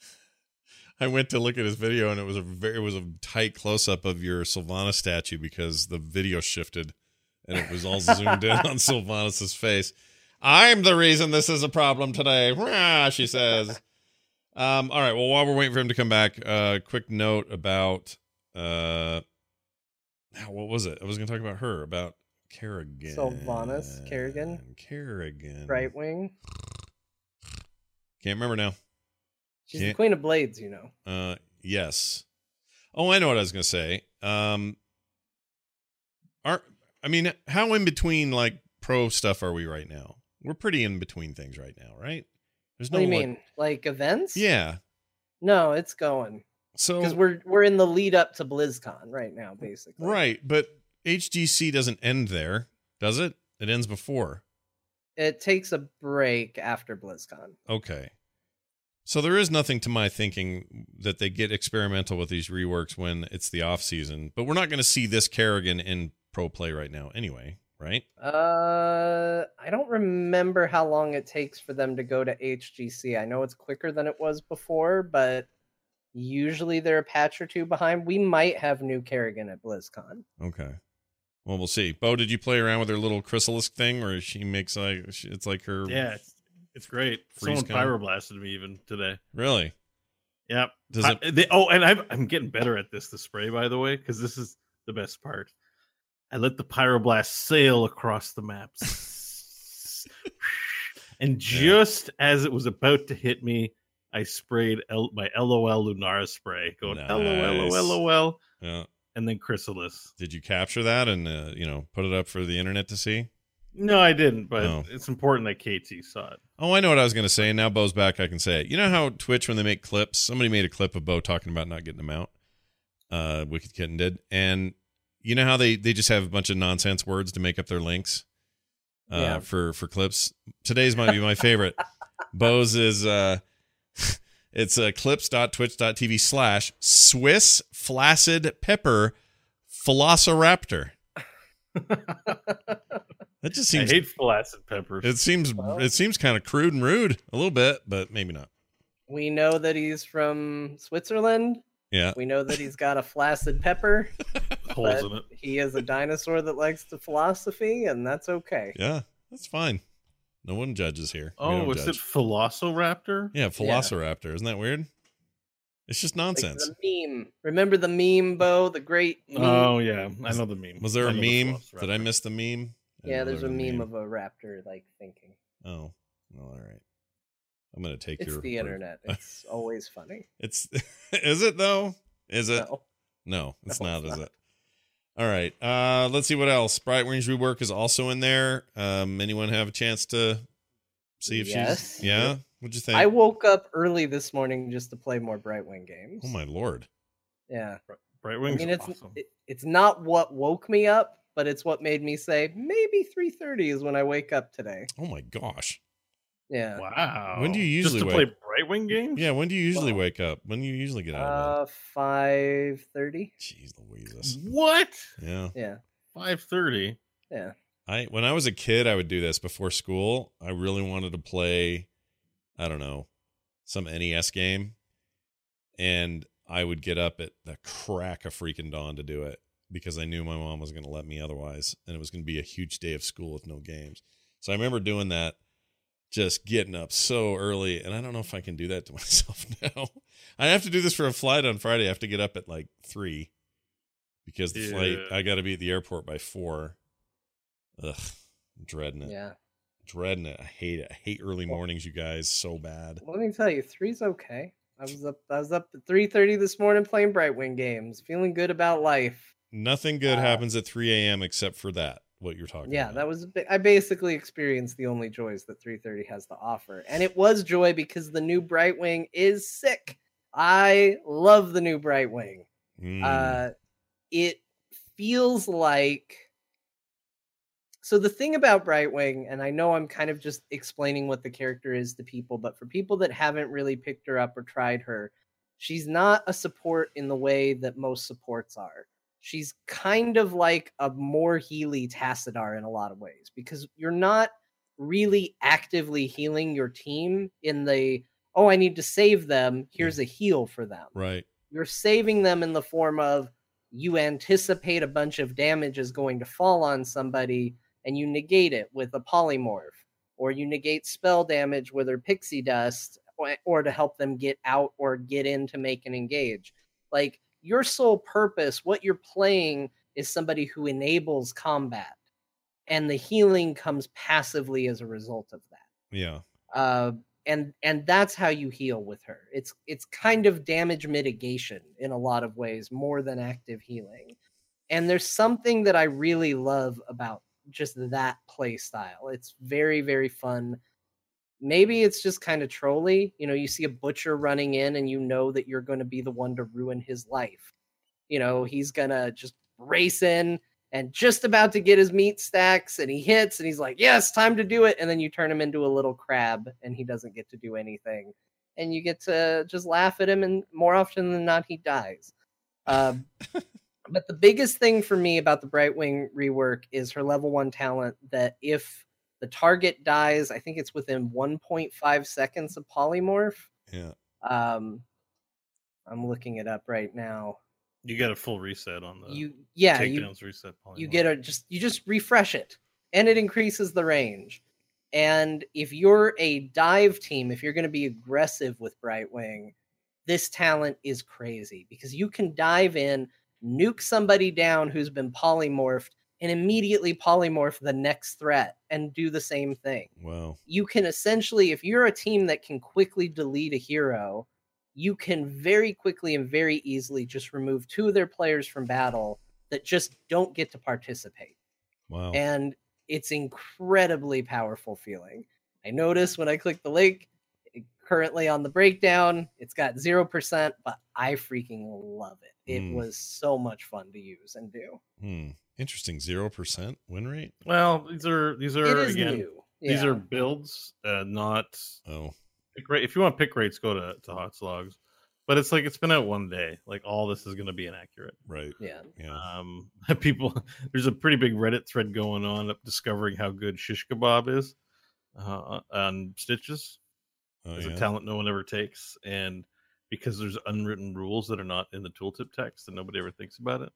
I went to look at his video and it was a tight close up of your Sylvanas statue because the video shifted and it was all zoomed in on Sylvanas' face. I'm the reason this is a problem today, she says. All right. Well, while we're waiting for him to come back, quick note about what was it? I was going to talk about her, about Kerrigan.
Sylvanas, Kerrigan. Brightwing.
Can't remember now.
She's the Queen of Blades, you know.
Yes. Oh, I know what I was going to say. How in between like pro stuff are we right now? We're pretty in between things right now, right? There's
what do you mean? Like events?
Yeah.
No, it's going.
So
because we're in the lead up to BlizzCon right now, basically.
Right, but HGC doesn't end there, does it? It ends before.
It takes a break after BlizzCon.
Okay. So there is nothing to my thinking that they get experimental with these reworks when it's the off season, but we're not going to see this Kerrigan in pro play right now anyway, right?
I don't remember how long it takes for them to go to HGC. I know it's quicker than it was before, but usually they're a patch or two behind. We might have new Kerrigan at BlizzCon.
Okay. Well, we'll see. Bo, did you play around with her little Chrysalisk thing where she makes it's like her...
Yeah, it's great. Someone pyroblasted me even today.
Really?
Yep. I'm getting better at the spray, by the way, because this is the best part. I let the pyroblast sail across the maps. And just as it was about to hit me, I sprayed my LOL Lunara spray, going LOL, LOL,
yeah,
and then Chrysalis.
Did you capture that and put it up for the internet to see?
No, I didn't, but it's important that KT saw it.
Oh, I know what I was going to say. Now Bo's back. I can say it. You know how Twitch, when they make clips, somebody made a clip of Bo talking about not getting them out. Wicked Kitten did. And you know how they just have a bunch of nonsense words to make up their links for clips? Today's might be my favorite. Bo's is it's clips.twitch.tv/Swiss flaccid pepper velociraptor. That just seems.
I hate flaccid peppers.
It seems kind of crude and rude a little bit, but maybe not.
We know that he's from Switzerland.
Yeah.
We know that he's got a flaccid pepper.
Holes in it.
He is a dinosaur that likes the philosophy, and that's okay.
Yeah, that's fine. No one judges here.
Oh, is it Velociraptor?
Yeah, Velociraptor. Yeah. Isn't that weird? It's just nonsense.
Like the meme. Remember the meme, Bo? The great meme?
Oh, yeah. I know the meme.
Was there a meme? Did I miss the meme?
Yeah, there's a meme of a raptor, like, thinking.
Oh, well, all right. I'm going to take
It's the internet. It's always funny.
Is it, though? Is it?
No,
it's not, is it? All right. Let's see what else. Brightwing's rework is also in there. Anyone have a chance to see if she's... Yeah? What'd you think?
I woke up early this morning just to play more Brightwing games.
Oh, my Lord.
Yeah.
Brightwing's awesome.
It's not what woke me up, but it's what made me say, maybe 3:30 is when I wake up today.
Oh, my gosh.
Yeah.
Wow. When do you usually
play Brightwing games?
Yeah, when do you usually wake up? When do you usually get out of bed?
5:30.
Jeez Louise.
What?
Yeah.
Yeah.
5:30.
Yeah.
When I was a kid, I would do this before school. I really wanted to play, I don't know, some NES game. And I would get up at the crack of freaking dawn to do it because I knew my mom was going to let me otherwise. And it was going to be a huge day of school with no games. So I remember doing that. Just getting up so early, and I don't know if I can do that to myself now. I have to do this for a flight on Friday. I have to get up at like 3 because the flight, I got to be at the airport by 4. Ugh, I'm dreading it.
Yeah.
Dreading it. I hate it. I hate early mornings, you guys, so bad.
Let me tell you, 3's okay. I was up at 3:30 this morning playing Brightwing games, feeling good about life.
Nothing good happens at 3 a.m. except for that. What you're talking about.
That was I basically experienced the only joys that 3:30 has to offer. And it was joy because the new Brightwing is sick. I love the new Brightwing. It feels like... So the thing about Brightwing, and I know I'm kind of just explaining what the character is to people, but for people that haven't really picked her up or tried her, she's not a support in the way that most supports are. She's kind of like a more Healy Tassadar in a lot of ways because you're not really actively healing your team in the, oh, I need to save them. Here's a heal for them.
Right.
You're saving them in the form of you anticipate a bunch of damage is going to fall on somebody and you negate it with a polymorph, or you negate spell damage with her pixie dust, or to help them get out or get in to make an engage. Like, your sole purpose, what you're playing, is somebody who enables combat, and the healing comes passively as a result of that.
Yeah.
And that's how you heal with her. It's kind of damage mitigation in a lot of ways, more than active healing. And there's something that I really love about just that play style. It's very, very fun. Maybe it's just kind of trolly. You know, you see a butcher running in and you know that you're going to be the one to ruin his life. You know, he's going to just race in and just about to get his meat stacks and he hits and he's like, yes, time to do it. And then you turn him into a little crab and he doesn't get to do anything. And you get to just laugh at him, and more often than not, he dies. But the biggest thing for me about the Brightwing rework is her level 1 talent that if the target dies, I think it's within 1.5 seconds of polymorph.
Yeah.
I'm looking it up right now.
You get a full reset on the
takedowns
reset polymorph.
You just refresh it and it increases the range. And if you're a dive team, if you're going to be aggressive with Brightwing, this talent is crazy because you can dive in, nuke somebody down who's been polymorphed, and immediately polymorph the next threat and do the same thing.
Wow.
You can essentially, if you're a team that can quickly delete a hero, you can very quickly and very easily just remove 2 of their players from battle that just don't get to participate.
Wow.
And it's incredibly powerful feeling. I noticed when I click the link, currently on the breakdown, it's got 0%, but I freaking love it. It was so much fun to use and do.
Interesting. 0% win rate.
Well, these are
It is
again,
new.
these are builds, not pick rate. If you want pick rates, go to Hot Slogs. But it's like, it's been out one day. Like, all this is going to be inaccurate.
Right.
Yeah.
People, there's a pretty big Reddit thread going on discovering how good shish kebab is on Stitches. It's a talent no one ever takes. And because there's unwritten rules that are not in the tooltip text and nobody ever thinks about it.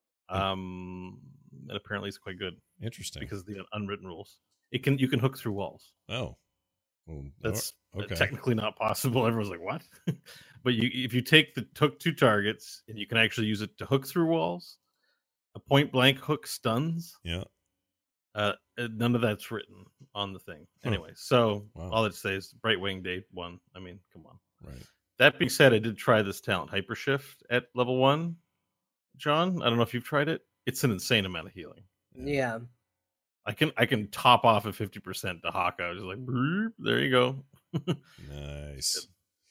And apparently it's quite good.
Interesting.
Because of the unwritten rules. You can hook through walls.
Oh. Well,
that's
okay.
Technically not possible. Everyone's like, what? But if you take hook 2 targets and you can actually use it to hook through walls, a point blank hook stuns.
Yeah.
None of that's written on the thing. Anyway, so all I'd say is Brightwing Day 1. I mean, come on.
Right.
That being said, I did try this talent Hypershift at level 1. John, I don't know if you've tried it. It's an insane amount of healing.
Yeah.
I can top off at 50% to Haka. I was just like, there you go.
Nice.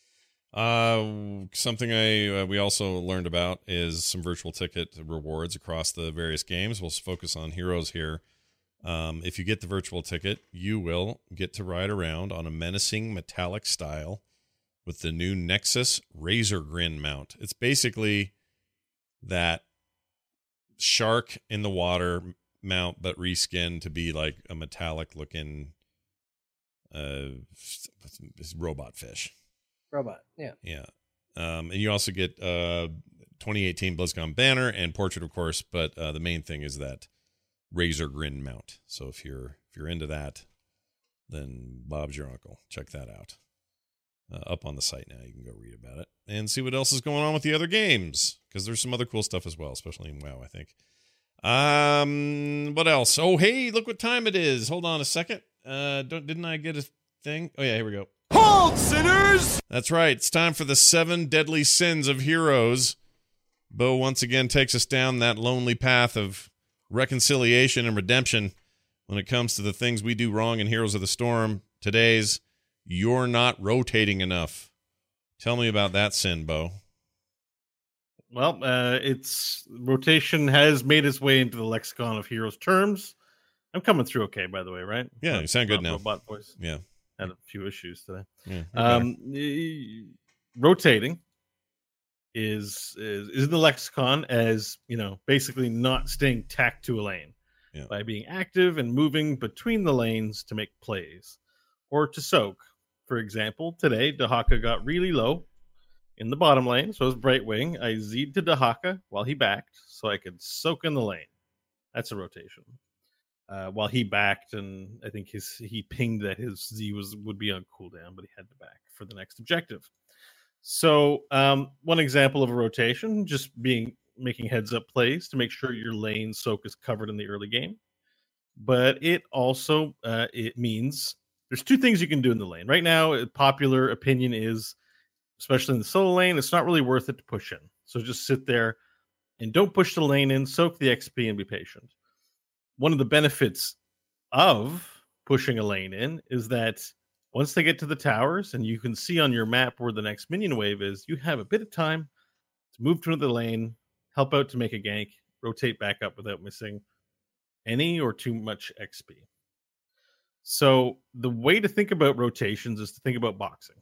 Something we also learned about is some virtual ticket rewards across the various games. We'll focus on Heroes here. If you get the virtual ticket, you will get to ride around on a menacing metallic style with the new Nexus Razor Grin mount. It's basically that shark in the water mount, but reskinned to be like a metallic looking robot fish. Yeah. And you also get 2018 BlizzCon banner and portrait, of course, but the main thing is that Razor Grin mount. So if you're into that, then Bob's your uncle. Check that out. Up on the site now. You can go read about it and see what else is going on with the other games, because there's some other cool stuff as well, especially in WoW, I think. What else? Oh, hey, look what time it is. Hold on a second. Didn't I get a thing? Oh yeah, here we go.
Hold, sinners!
That's right. It's time for the 7 deadly sins of heroes. Bo once again takes us down that lonely path of reconciliation and redemption when it comes to the things we do wrong in Heroes of the Storm. Today's, you're not rotating enough. Tell me about that sin, Bo.
Well, its rotation has made its way into the lexicon of heroes terms. I'm coming through okay, by the way, right?
Yeah, you sound good now.
Robot voice.
Yeah.
Had a few issues today.
Yeah,
rotating is in the lexicon as, basically not staying tacked to a lane by being active and moving between the lanes to make plays or to soak. For example, today Dahaka got really low in the bottom lane, so as Brightwing, I Z'd to Dahaka while he backed so I could soak in the lane. That's a rotation. While he backed, and I think he pinged that his Z would be on cooldown, but he had to back for the next objective. So one example of a rotation, just making heads up plays to make sure your lane soak is covered in the early game. But it also it means there's 2 things you can do in the lane. Right now, popular opinion is, especially in the solo lane, it's not really worth it to push in. So just sit there and don't push the lane in, soak the XP and be patient. One of the benefits of pushing a lane in is that once they get to the towers and you can see on your map where the next minion wave is, you have a bit of time to move to another lane, help out to make a gank, rotate back up without missing any or too much XP. So the way to think about rotations is to think about boxing.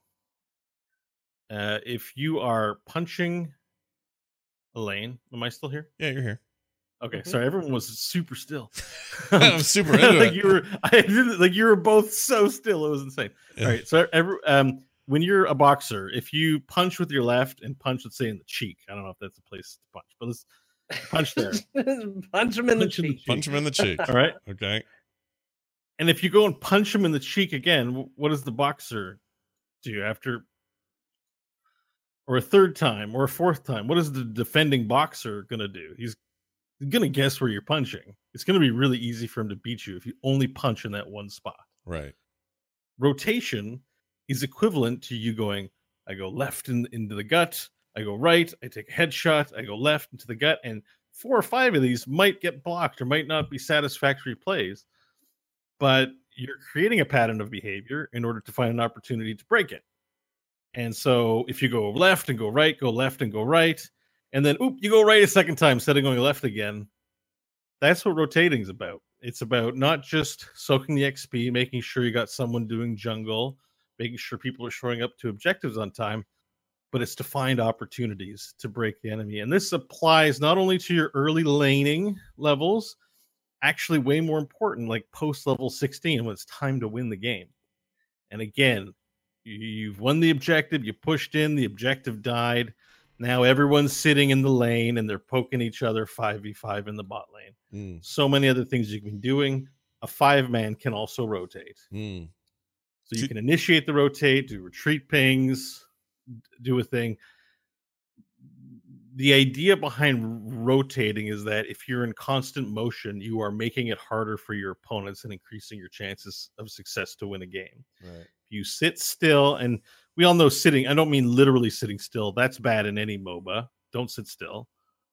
If you are punching a lane, am I still here?
Yeah, you're here.
Okay, sorry, everyone was super still.
I was super into
it. You were both so still, it was insane. All right, so when you're a boxer, if you punch with your left and punch, let's say, in the cheek, I don't know if that's a place to punch, but let's punch there.
Punch him in the cheek.
Punch him in the cheek.
All right.
Okay.
And if you go and punch him in the cheek again, what does the boxer do after? Or a third time or a fourth time? What is the defending boxer going to do? He's going to guess where you're punching. it's going to be really easy for him to beat you if you only punch in that one spot.
Right.
Rotation is equivalent to you going, I go left into the gut, I go right, I take a headshot, I go left into the gut, and 4 or 5 of these might get blocked or might not be satisfactory plays, but you're creating a pattern of behavior in order to find an opportunity to break it. And so if you go left and go right, go left and go right, and then you go right a second time instead of going left again, that's what rotating is about. It's about not just soaking the XP, making sure you got someone doing jungle, making sure people are showing up to objectives on time, but it's to find opportunities to break the enemy. And this applies not only to your early laning levels, actually way more important, like post level 16 when it's time to win the game. And again, you've won the objective, you pushed in, the objective died. Now everyone's sitting in the lane and they're poking each other 5v5 in the bot lane. So many other things you can be doing. A 5-man can also rotate. So you can initiate the rotate, do retreat pings, do a thing. The idea behind rotating is that if you're in constant motion, you are making it harder for your opponents and increasing your chances of success to win a game.
Right.
If you sit still, and we all know sitting, I don't mean literally sitting still. That's bad in any MOBA. Don't sit still.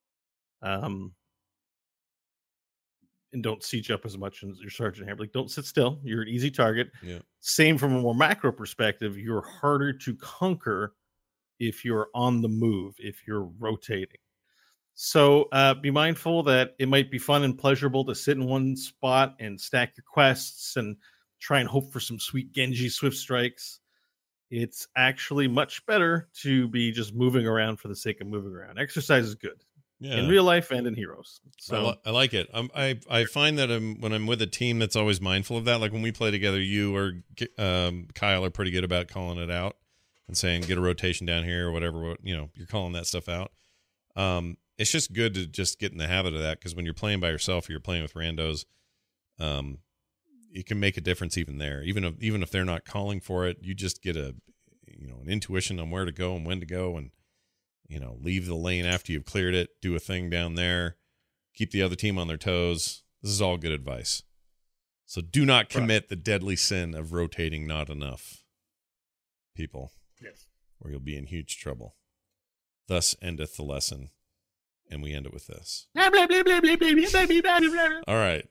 And don't siege up as much as your Sergeant Hammer. Like, don't sit still. You're an easy target.
Yeah.
Same from a more macro perspective. You're harder to conquer if you're on the move, if you're rotating. So be mindful that it might be fun and pleasurable to sit in one spot and stack your quests and try and hope for some sweet Genji Swift Strikes. It's actually much better to be just moving around for the sake of moving around. Exercise is good.
Yeah.
In real life and in Heroes. So
I like it. I find that when I'm with a team that's always mindful of that, like when we play together, you or Kyle are pretty good about calling it out and saying, get a rotation down here or whatever, you're calling that stuff out. It's just good to just get in the habit of that, because when you're playing by yourself or you're playing with randos, you can make a difference even there. Even if they're not calling for it, you just get an intuition on where to go and when to go, and leave the lane after you've cleared it, do a thing down there, keep the other team on their toes. This is all good advice. So do not commit the deadly sin of rotating not enough, people.
Yes.
Or you'll be in huge trouble. Thus endeth the lesson. And we end it with this. All right.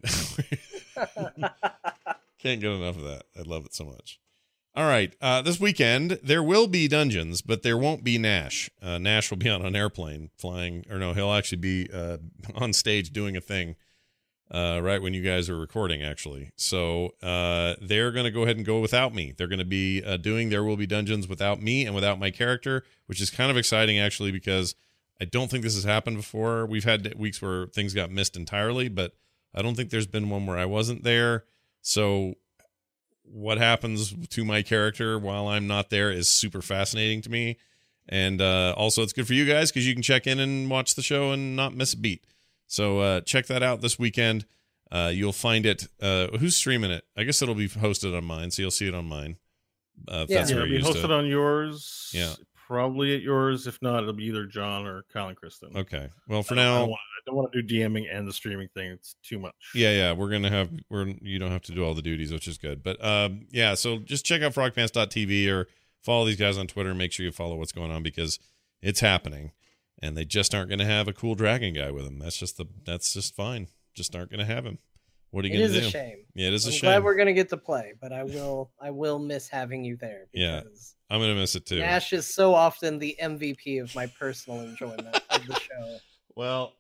Can't get enough of that. I love it so much. All right. This weekend, there will be dungeons, but there won't be Nash. Nash will be on an airplane flying, or no, he'll actually be on stage doing a thing right when you guys are recording, actually. So they're going to go ahead and go without me. They're going to be doing There Will Be Dungeons without me and without my character, which is kind of exciting, actually, because I don't think this has happened before. We've had weeks where things got missed entirely, but I don't think there's been one where I wasn't there. So what happens to my character while I'm not there is super fascinating to me. And also it's good for you guys because you can check in and watch the show and not miss a beat. So check that out this weekend. You'll find it. Who's streaming it? I guess it'll be hosted on mine, so you'll see it on mine. That's
it'll be hosted on yours.
Yeah.
Probably at yours. If not, it'll be either John or Kyle and Kristen.
Okay. Well, for now,
I don't want to do DMing and the streaming thing. It's too much.
Yeah. You don't have to do all the duties, which is good. But yeah. So just check out frogpants.tv or follow these guys on Twitter and make sure you follow what's going on, because it's happening, and they just aren't going to have a cool dragon guy with them. That's just fine. Just aren't going to have him. What are you going to do?
It is a shame.
Yeah, it is a shame.
Glad we're going to get to play, but I will miss having you there.
Yeah. I'm going to miss it too.
Nash is so often the MVP of my personal enjoyment of the show.
Well,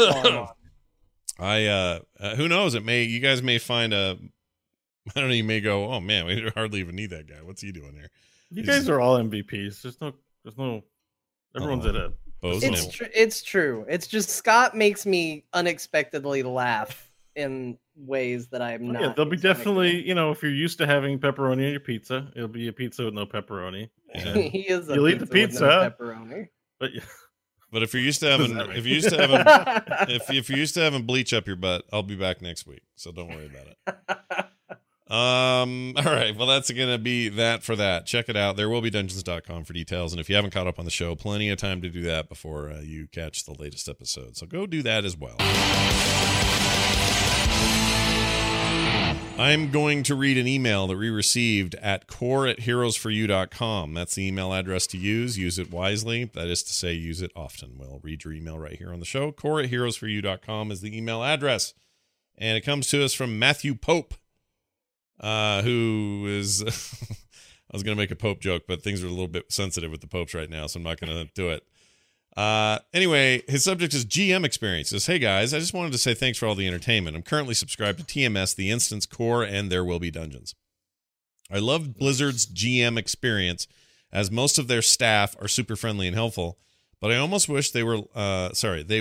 who knows? You guys may find I don't know, you may go, oh man, we hardly even need that guy. What's he doing here?
You guys are all MVPs. There's no, everyone's at a.
It's true. It's just Scott makes me unexpectedly laugh in ways that I'm not.
Yeah, there'll be definitely, if you're used to having pepperoni on your pizza, it'll be a pizza with no pepperoni.
Yeah. He is.
You'll eat the pizza,
no pepperoni.
But if you're used to having, if you're used to having bleach up your butt, I'll be back next week, so don't worry about it. All right. Well, that's going to be that for that. Check it out. There will be dungeons.com for details. And if you haven't caught up on the show, plenty of time to do that before you catch the latest episode. So go do that as well. I'm going to read an email that we received at core@heroesforyou.com. That's the email address to use. Use it wisely. That is to say, use it often. We'll read your email right here on the show. core@heroesforyou.com is the email address. And it comes to us from Matthew Pope, who is... I was going to make a Pope joke, but things are a little bit sensitive with the Popes right now, so I'm not going to do it. Anyway, his subject is GM experience. He says, hey guys, I just wanted to say thanks for all the entertainment. I'm currently subscribed to TMS, The Instance, Core, and There Will Be Dungeons. I love Blizzard's GM experience, as most of their staff are super friendly and helpful, but I almost wish they were, I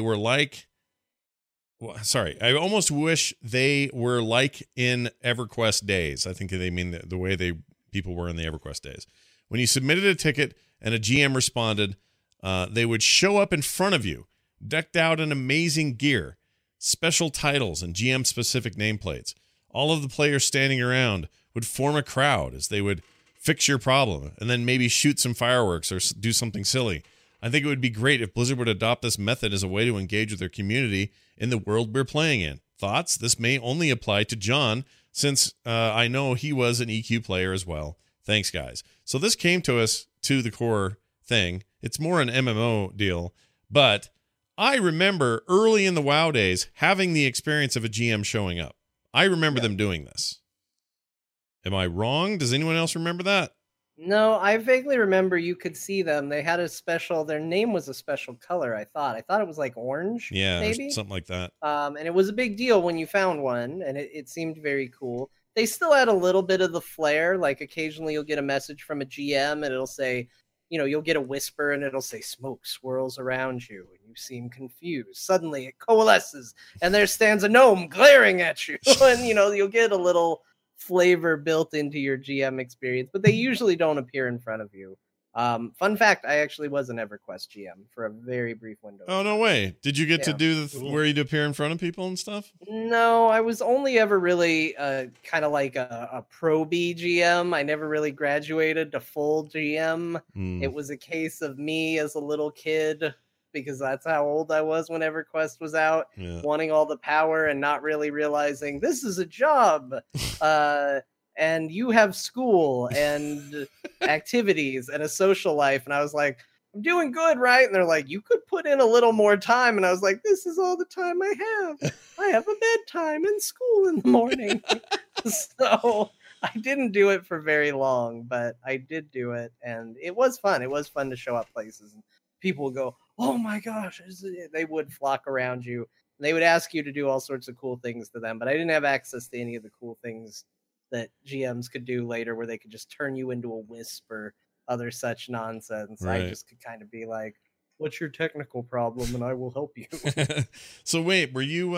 almost wish they were like in EverQuest days. I think they mean the way people were in the EverQuest days. When you submitted a ticket and a GM responded, they would show up in front of you, decked out in amazing gear, special titles, and GM-specific nameplates. All of the players standing around would form a crowd as they would fix your problem and then maybe shoot some fireworks or do something silly. I think it would be great if Blizzard would adopt this method as a way to engage with their community in the world we're playing in. Thoughts? This may only apply to John, since I know he was an EQ player as well. Thanks, guys. So this came to us to the Core thing. It's more an MMO deal, but I remember early in the WoW days having the experience of a GM showing up. I remember them doing this. Am I wrong? Does anyone else remember that?
No, I vaguely remember you could see them. They had their name was a special color, I thought. I thought it was like orange,
yeah,
maybe?
Something like that.
And it was a big deal when you found one, and it seemed very cool. They still had a little bit of the flair, like occasionally you'll get a message from a GM, and it'll say, you'll get a whisper, and it'll say, smoke swirls around you, and you seem confused. Suddenly it coalesces, and there stands a gnome glaring at you, and, you'll get a little flavor built into your GM experience, but they usually don't appear in front of you. Fun fact, I actually was an EverQuest GM for a very brief window.
Oh, no way. Did you get to do where you'd appear in front of people and stuff?
No, I was only ever really kind of like a pro B GM. I never really graduated to full GM. It was a case of me as a little kid, because that's how old I was when EverQuest was out, wanting all the power and not really realizing this is a job. And you have school and activities and a social life. And I was like, I'm doing good, right? And they're like, you could put in a little more time. And I was like, this is all the time I have. I have a bedtime and school in the morning. So I didn't do it for very long, but I did do it. And it was fun. It was fun to show up places. And people would go, oh my gosh. They would flock around you. And they would ask you to do all sorts of cool things to them. But I didn't have access to any of the cool things that GMs could do later, where they could just turn you into a wisp or other such nonsense. Right. I just could kind of be like, what's your technical problem? And I will help you.
So wait, were you,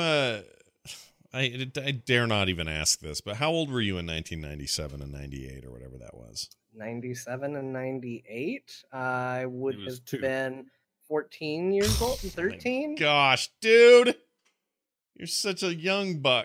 I dare not even ask this, but how old were you in 1997 and 98 or whatever that was?
97 and 98? I would have been 14 years old, 13.
Gosh, dude, you're such a young buck.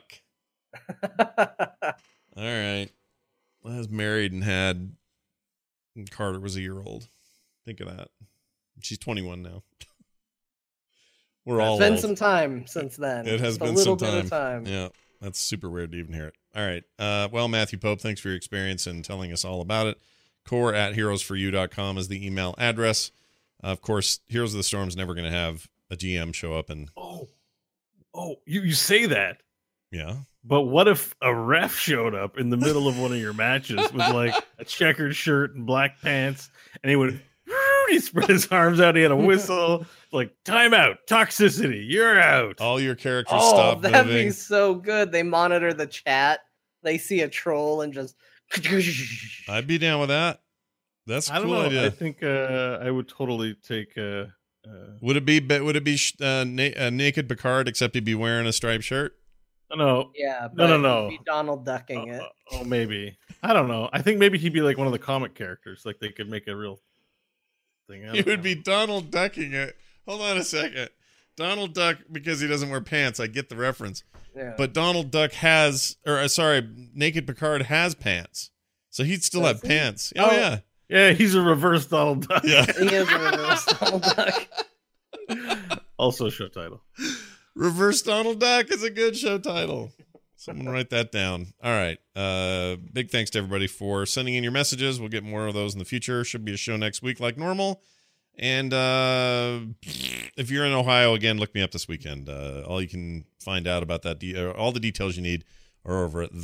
All right. I was married and Carter was a year old. Think of that. She's 21 now. We're all
been
old.
Some time since then.
It has
just
been
a little
some
bit of time.
Yeah. That's super weird to even hear it. All right. Well, Matthew Pope, thanks for your experience and telling us all about it. core@heroesforyou.com is the email address. Of course, Heroes of the Storm's never going to have a GM show up and...
Oh, you say that.
Yeah.
But what if a ref showed up in the middle of one of your matches with like a checkered shirt and black pants, and he spread his arms out, he had a whistle, like, timeout, toxicity, you're out.
All your characters stop moving.
That'd be so good. They monitor the chat. They see a troll and just...
I'd be down with that. That's a cool idea.
I think I would totally take...
Would it be Naked Picard, except he'd be wearing a striped shirt?
No.
Yeah. But no. Be Donald ducking it.
Oh, maybe. I don't know. I think maybe he'd be like one of the comic characters. Like they could make a real thing out.
He would be Donald ducking it. Hold on a second. Donald Duck, because he doesn't wear pants. I get the reference.
Yeah.
But Donald Duck Naked Picard has pants. So he'd still have pants. Oh, yeah.
Yeah, he's a reverse Donald Duck.
Yeah.
He is a reverse Donald Duck.
Also show title.
Reverse Donald Duck is a good show title. Someone write that down. All right. Big thanks to everybody for sending in your messages. We'll get more of those in the future. Should be a show next week like normal. And if you're in Ohio, again, look me up this weekend. All you can find out about that, all the details you need are over at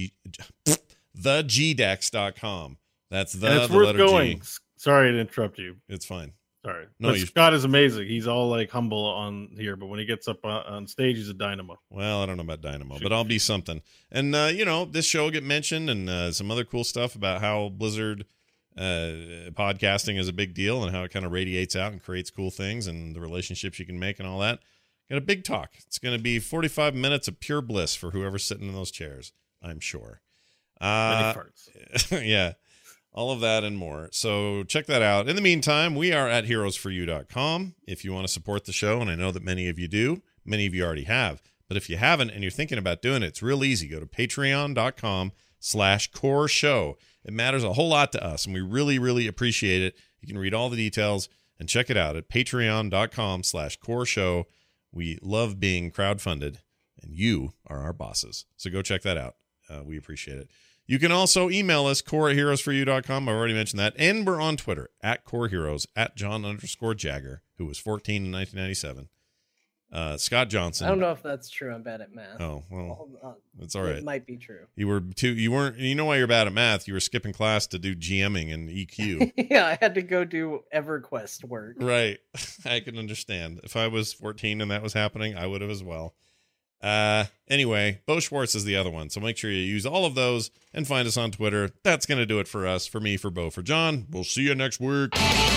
thegdex.com. That's
it's worth going. G. Sorry to interrupt you.
It's fine.
Sorry. No, Scott is amazing. He's all like humble on here, but when he gets up on stage, he's a dynamo.
Well, I don't know about dynamo, but I'll be something. And, this show will get mentioned and some other cool stuff about how Blizzard podcasting is a big deal and how it kind of radiates out and creates cool things and the relationships you can make and all that. Got a big talk. It's going to be 45 minutes of pure bliss for whoever's sitting in those chairs, I'm sure.
Many parts.
Yeah. All of that and more. So check that out. In the meantime, we are at heroesforyou.com. If you want to support the show, and I know that many of you do, many of you already have. But if you haven't and you're thinking about doing it, it's real easy. Go to patreon.com/core show. It matters a whole lot to us, and we really, really appreciate it. You can read all the details and check it out at patreon.com/core show. We love being crowdfunded, and you are our bosses. So go check that out. We appreciate it. You can also email us, core@heroesforyou.com. I've already mentioned that. And we're on Twitter, @coreheroes, @John_Jagger, who was 14 in 1997. Scott Johnson.
I don't know if that's true. I'm bad at math.
Oh, well, it's all right.
It might be true.
You weren't, you know why you're bad at math? You were skipping class to do GMing and EQ.
Yeah, I had to go do EverQuest work.
Right. I can understand. If I was 14 and that was happening, I would have as well. Anyway, Bo Schwartz is the other one. So make sure you use all of those and find us on Twitter. That's going to do it for us, for me, for Bo, for John. We'll see you next week.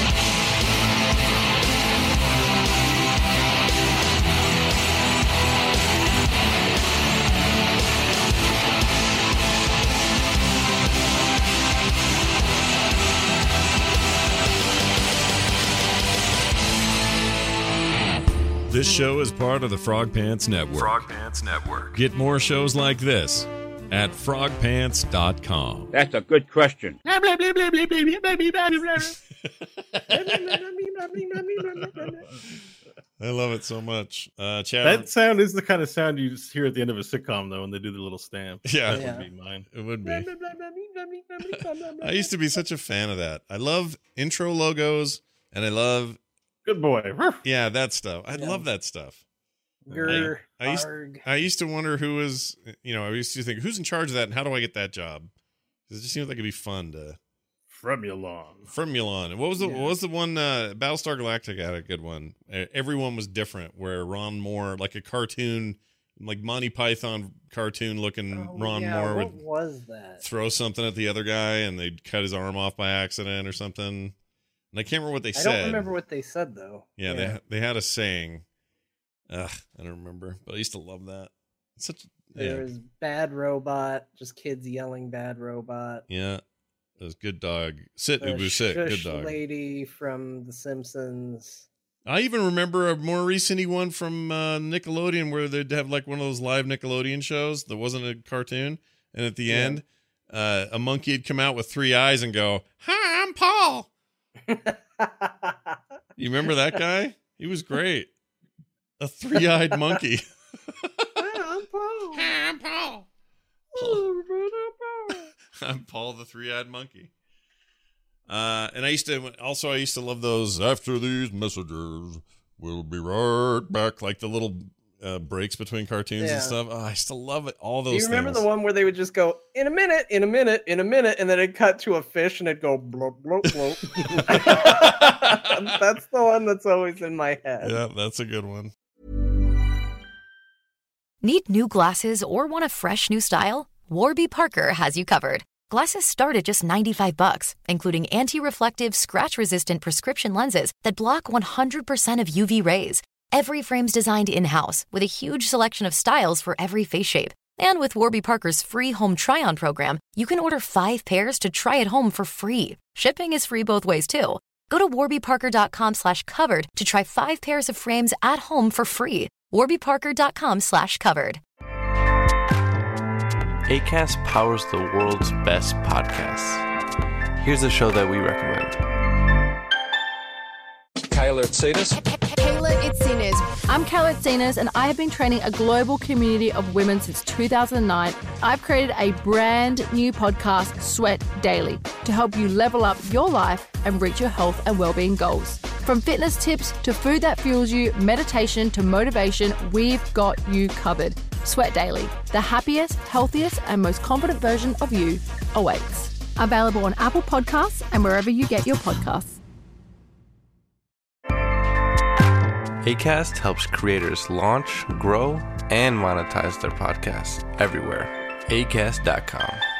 This show is part of the Frog Pants Network.
Frog Pants Network.
Get more shows like this at frogpants.com.
That's a good question.
I
love it so much. Chad,
that sound is the kind of sound you hear at the end of a sitcom, though, when they do the little stamp.
Yeah.
That would be mine.
It would be. I used to be such a fan of that. I love intro logos, and I love...
Good boy.
Yeah, that stuff. I love that stuff. I used to wonder who was, I used to think, who's in charge of that and how do I get that job? Because it just seems like it'd be fun to... Fremulon. What was the one, Battlestar Galactica had a good one. Everyone was different, where Ron Moore, like a cartoon, like Monty Python cartoon looking Ron Moore
would
throw something at the other guy and they'd cut his arm off by accident or something. And I can't remember what they said.
I don't remember what they said, though.
Yeah. They had a saying. I don't remember, but I used to love that.
There was Bad Robot, just kids yelling Bad Robot.
Yeah. It was Good Dog. Sit, Ubu, sit. Good Dog.
Lady from The Simpsons.
I even remember a more recent one from Nickelodeon where they'd have like one of those live Nickelodeon shows that wasn't a cartoon. And at the end, a monkey would come out with 3 eyes and go, "Hi, I'm Paul." You remember that guy? He was great. A 3-eyed monkey.
I'm Paul.
I'm Paul. I'm Paul the 3-eyed monkey. And I used to love those after these messages. We'll be right back. Like the little breaks between cartoons and stuff. Oh, I still love it. All those things.
Do you remember the one where they would just go, in a minute, in a minute, in a minute, and then it'd cut to a fish and it'd go, bloop, bloop, bloop. That's the one that's always in my head.
Yeah, that's a good one.
Need new glasses or want a fresh new style? Warby Parker has you covered. Glasses start at just $95, including anti-reflective, scratch-resistant prescription lenses that block 100% of UV rays. Every frame's designed in-house with a huge selection of styles for every face shape. And with Warby Parker's free home try-on program, you can order 5 pairs to try at home for free. Shipping is free both ways, too. Go to warbyparker.com/covered to try 5 pairs of frames at home for free. warbyparker.com/covered.
Acast powers the world's best podcasts. Here's a show that we recommend.
Kyler Tsadis.
Kayla Itzinas.
I'm Kayla Itzinas, and I have been training a global community of women since 2009. I've created a brand new podcast, Sweat Daily, to help you level up your life and reach your health and well-being goals. From fitness tips to food that fuels you, meditation to motivation, we've got you covered. Sweat Daily, the happiest, healthiest, and most confident version of you awaits. Available on Apple Podcasts and wherever you get your podcasts.
Acast helps creators launch, grow, and monetize their podcasts everywhere. Acast.com.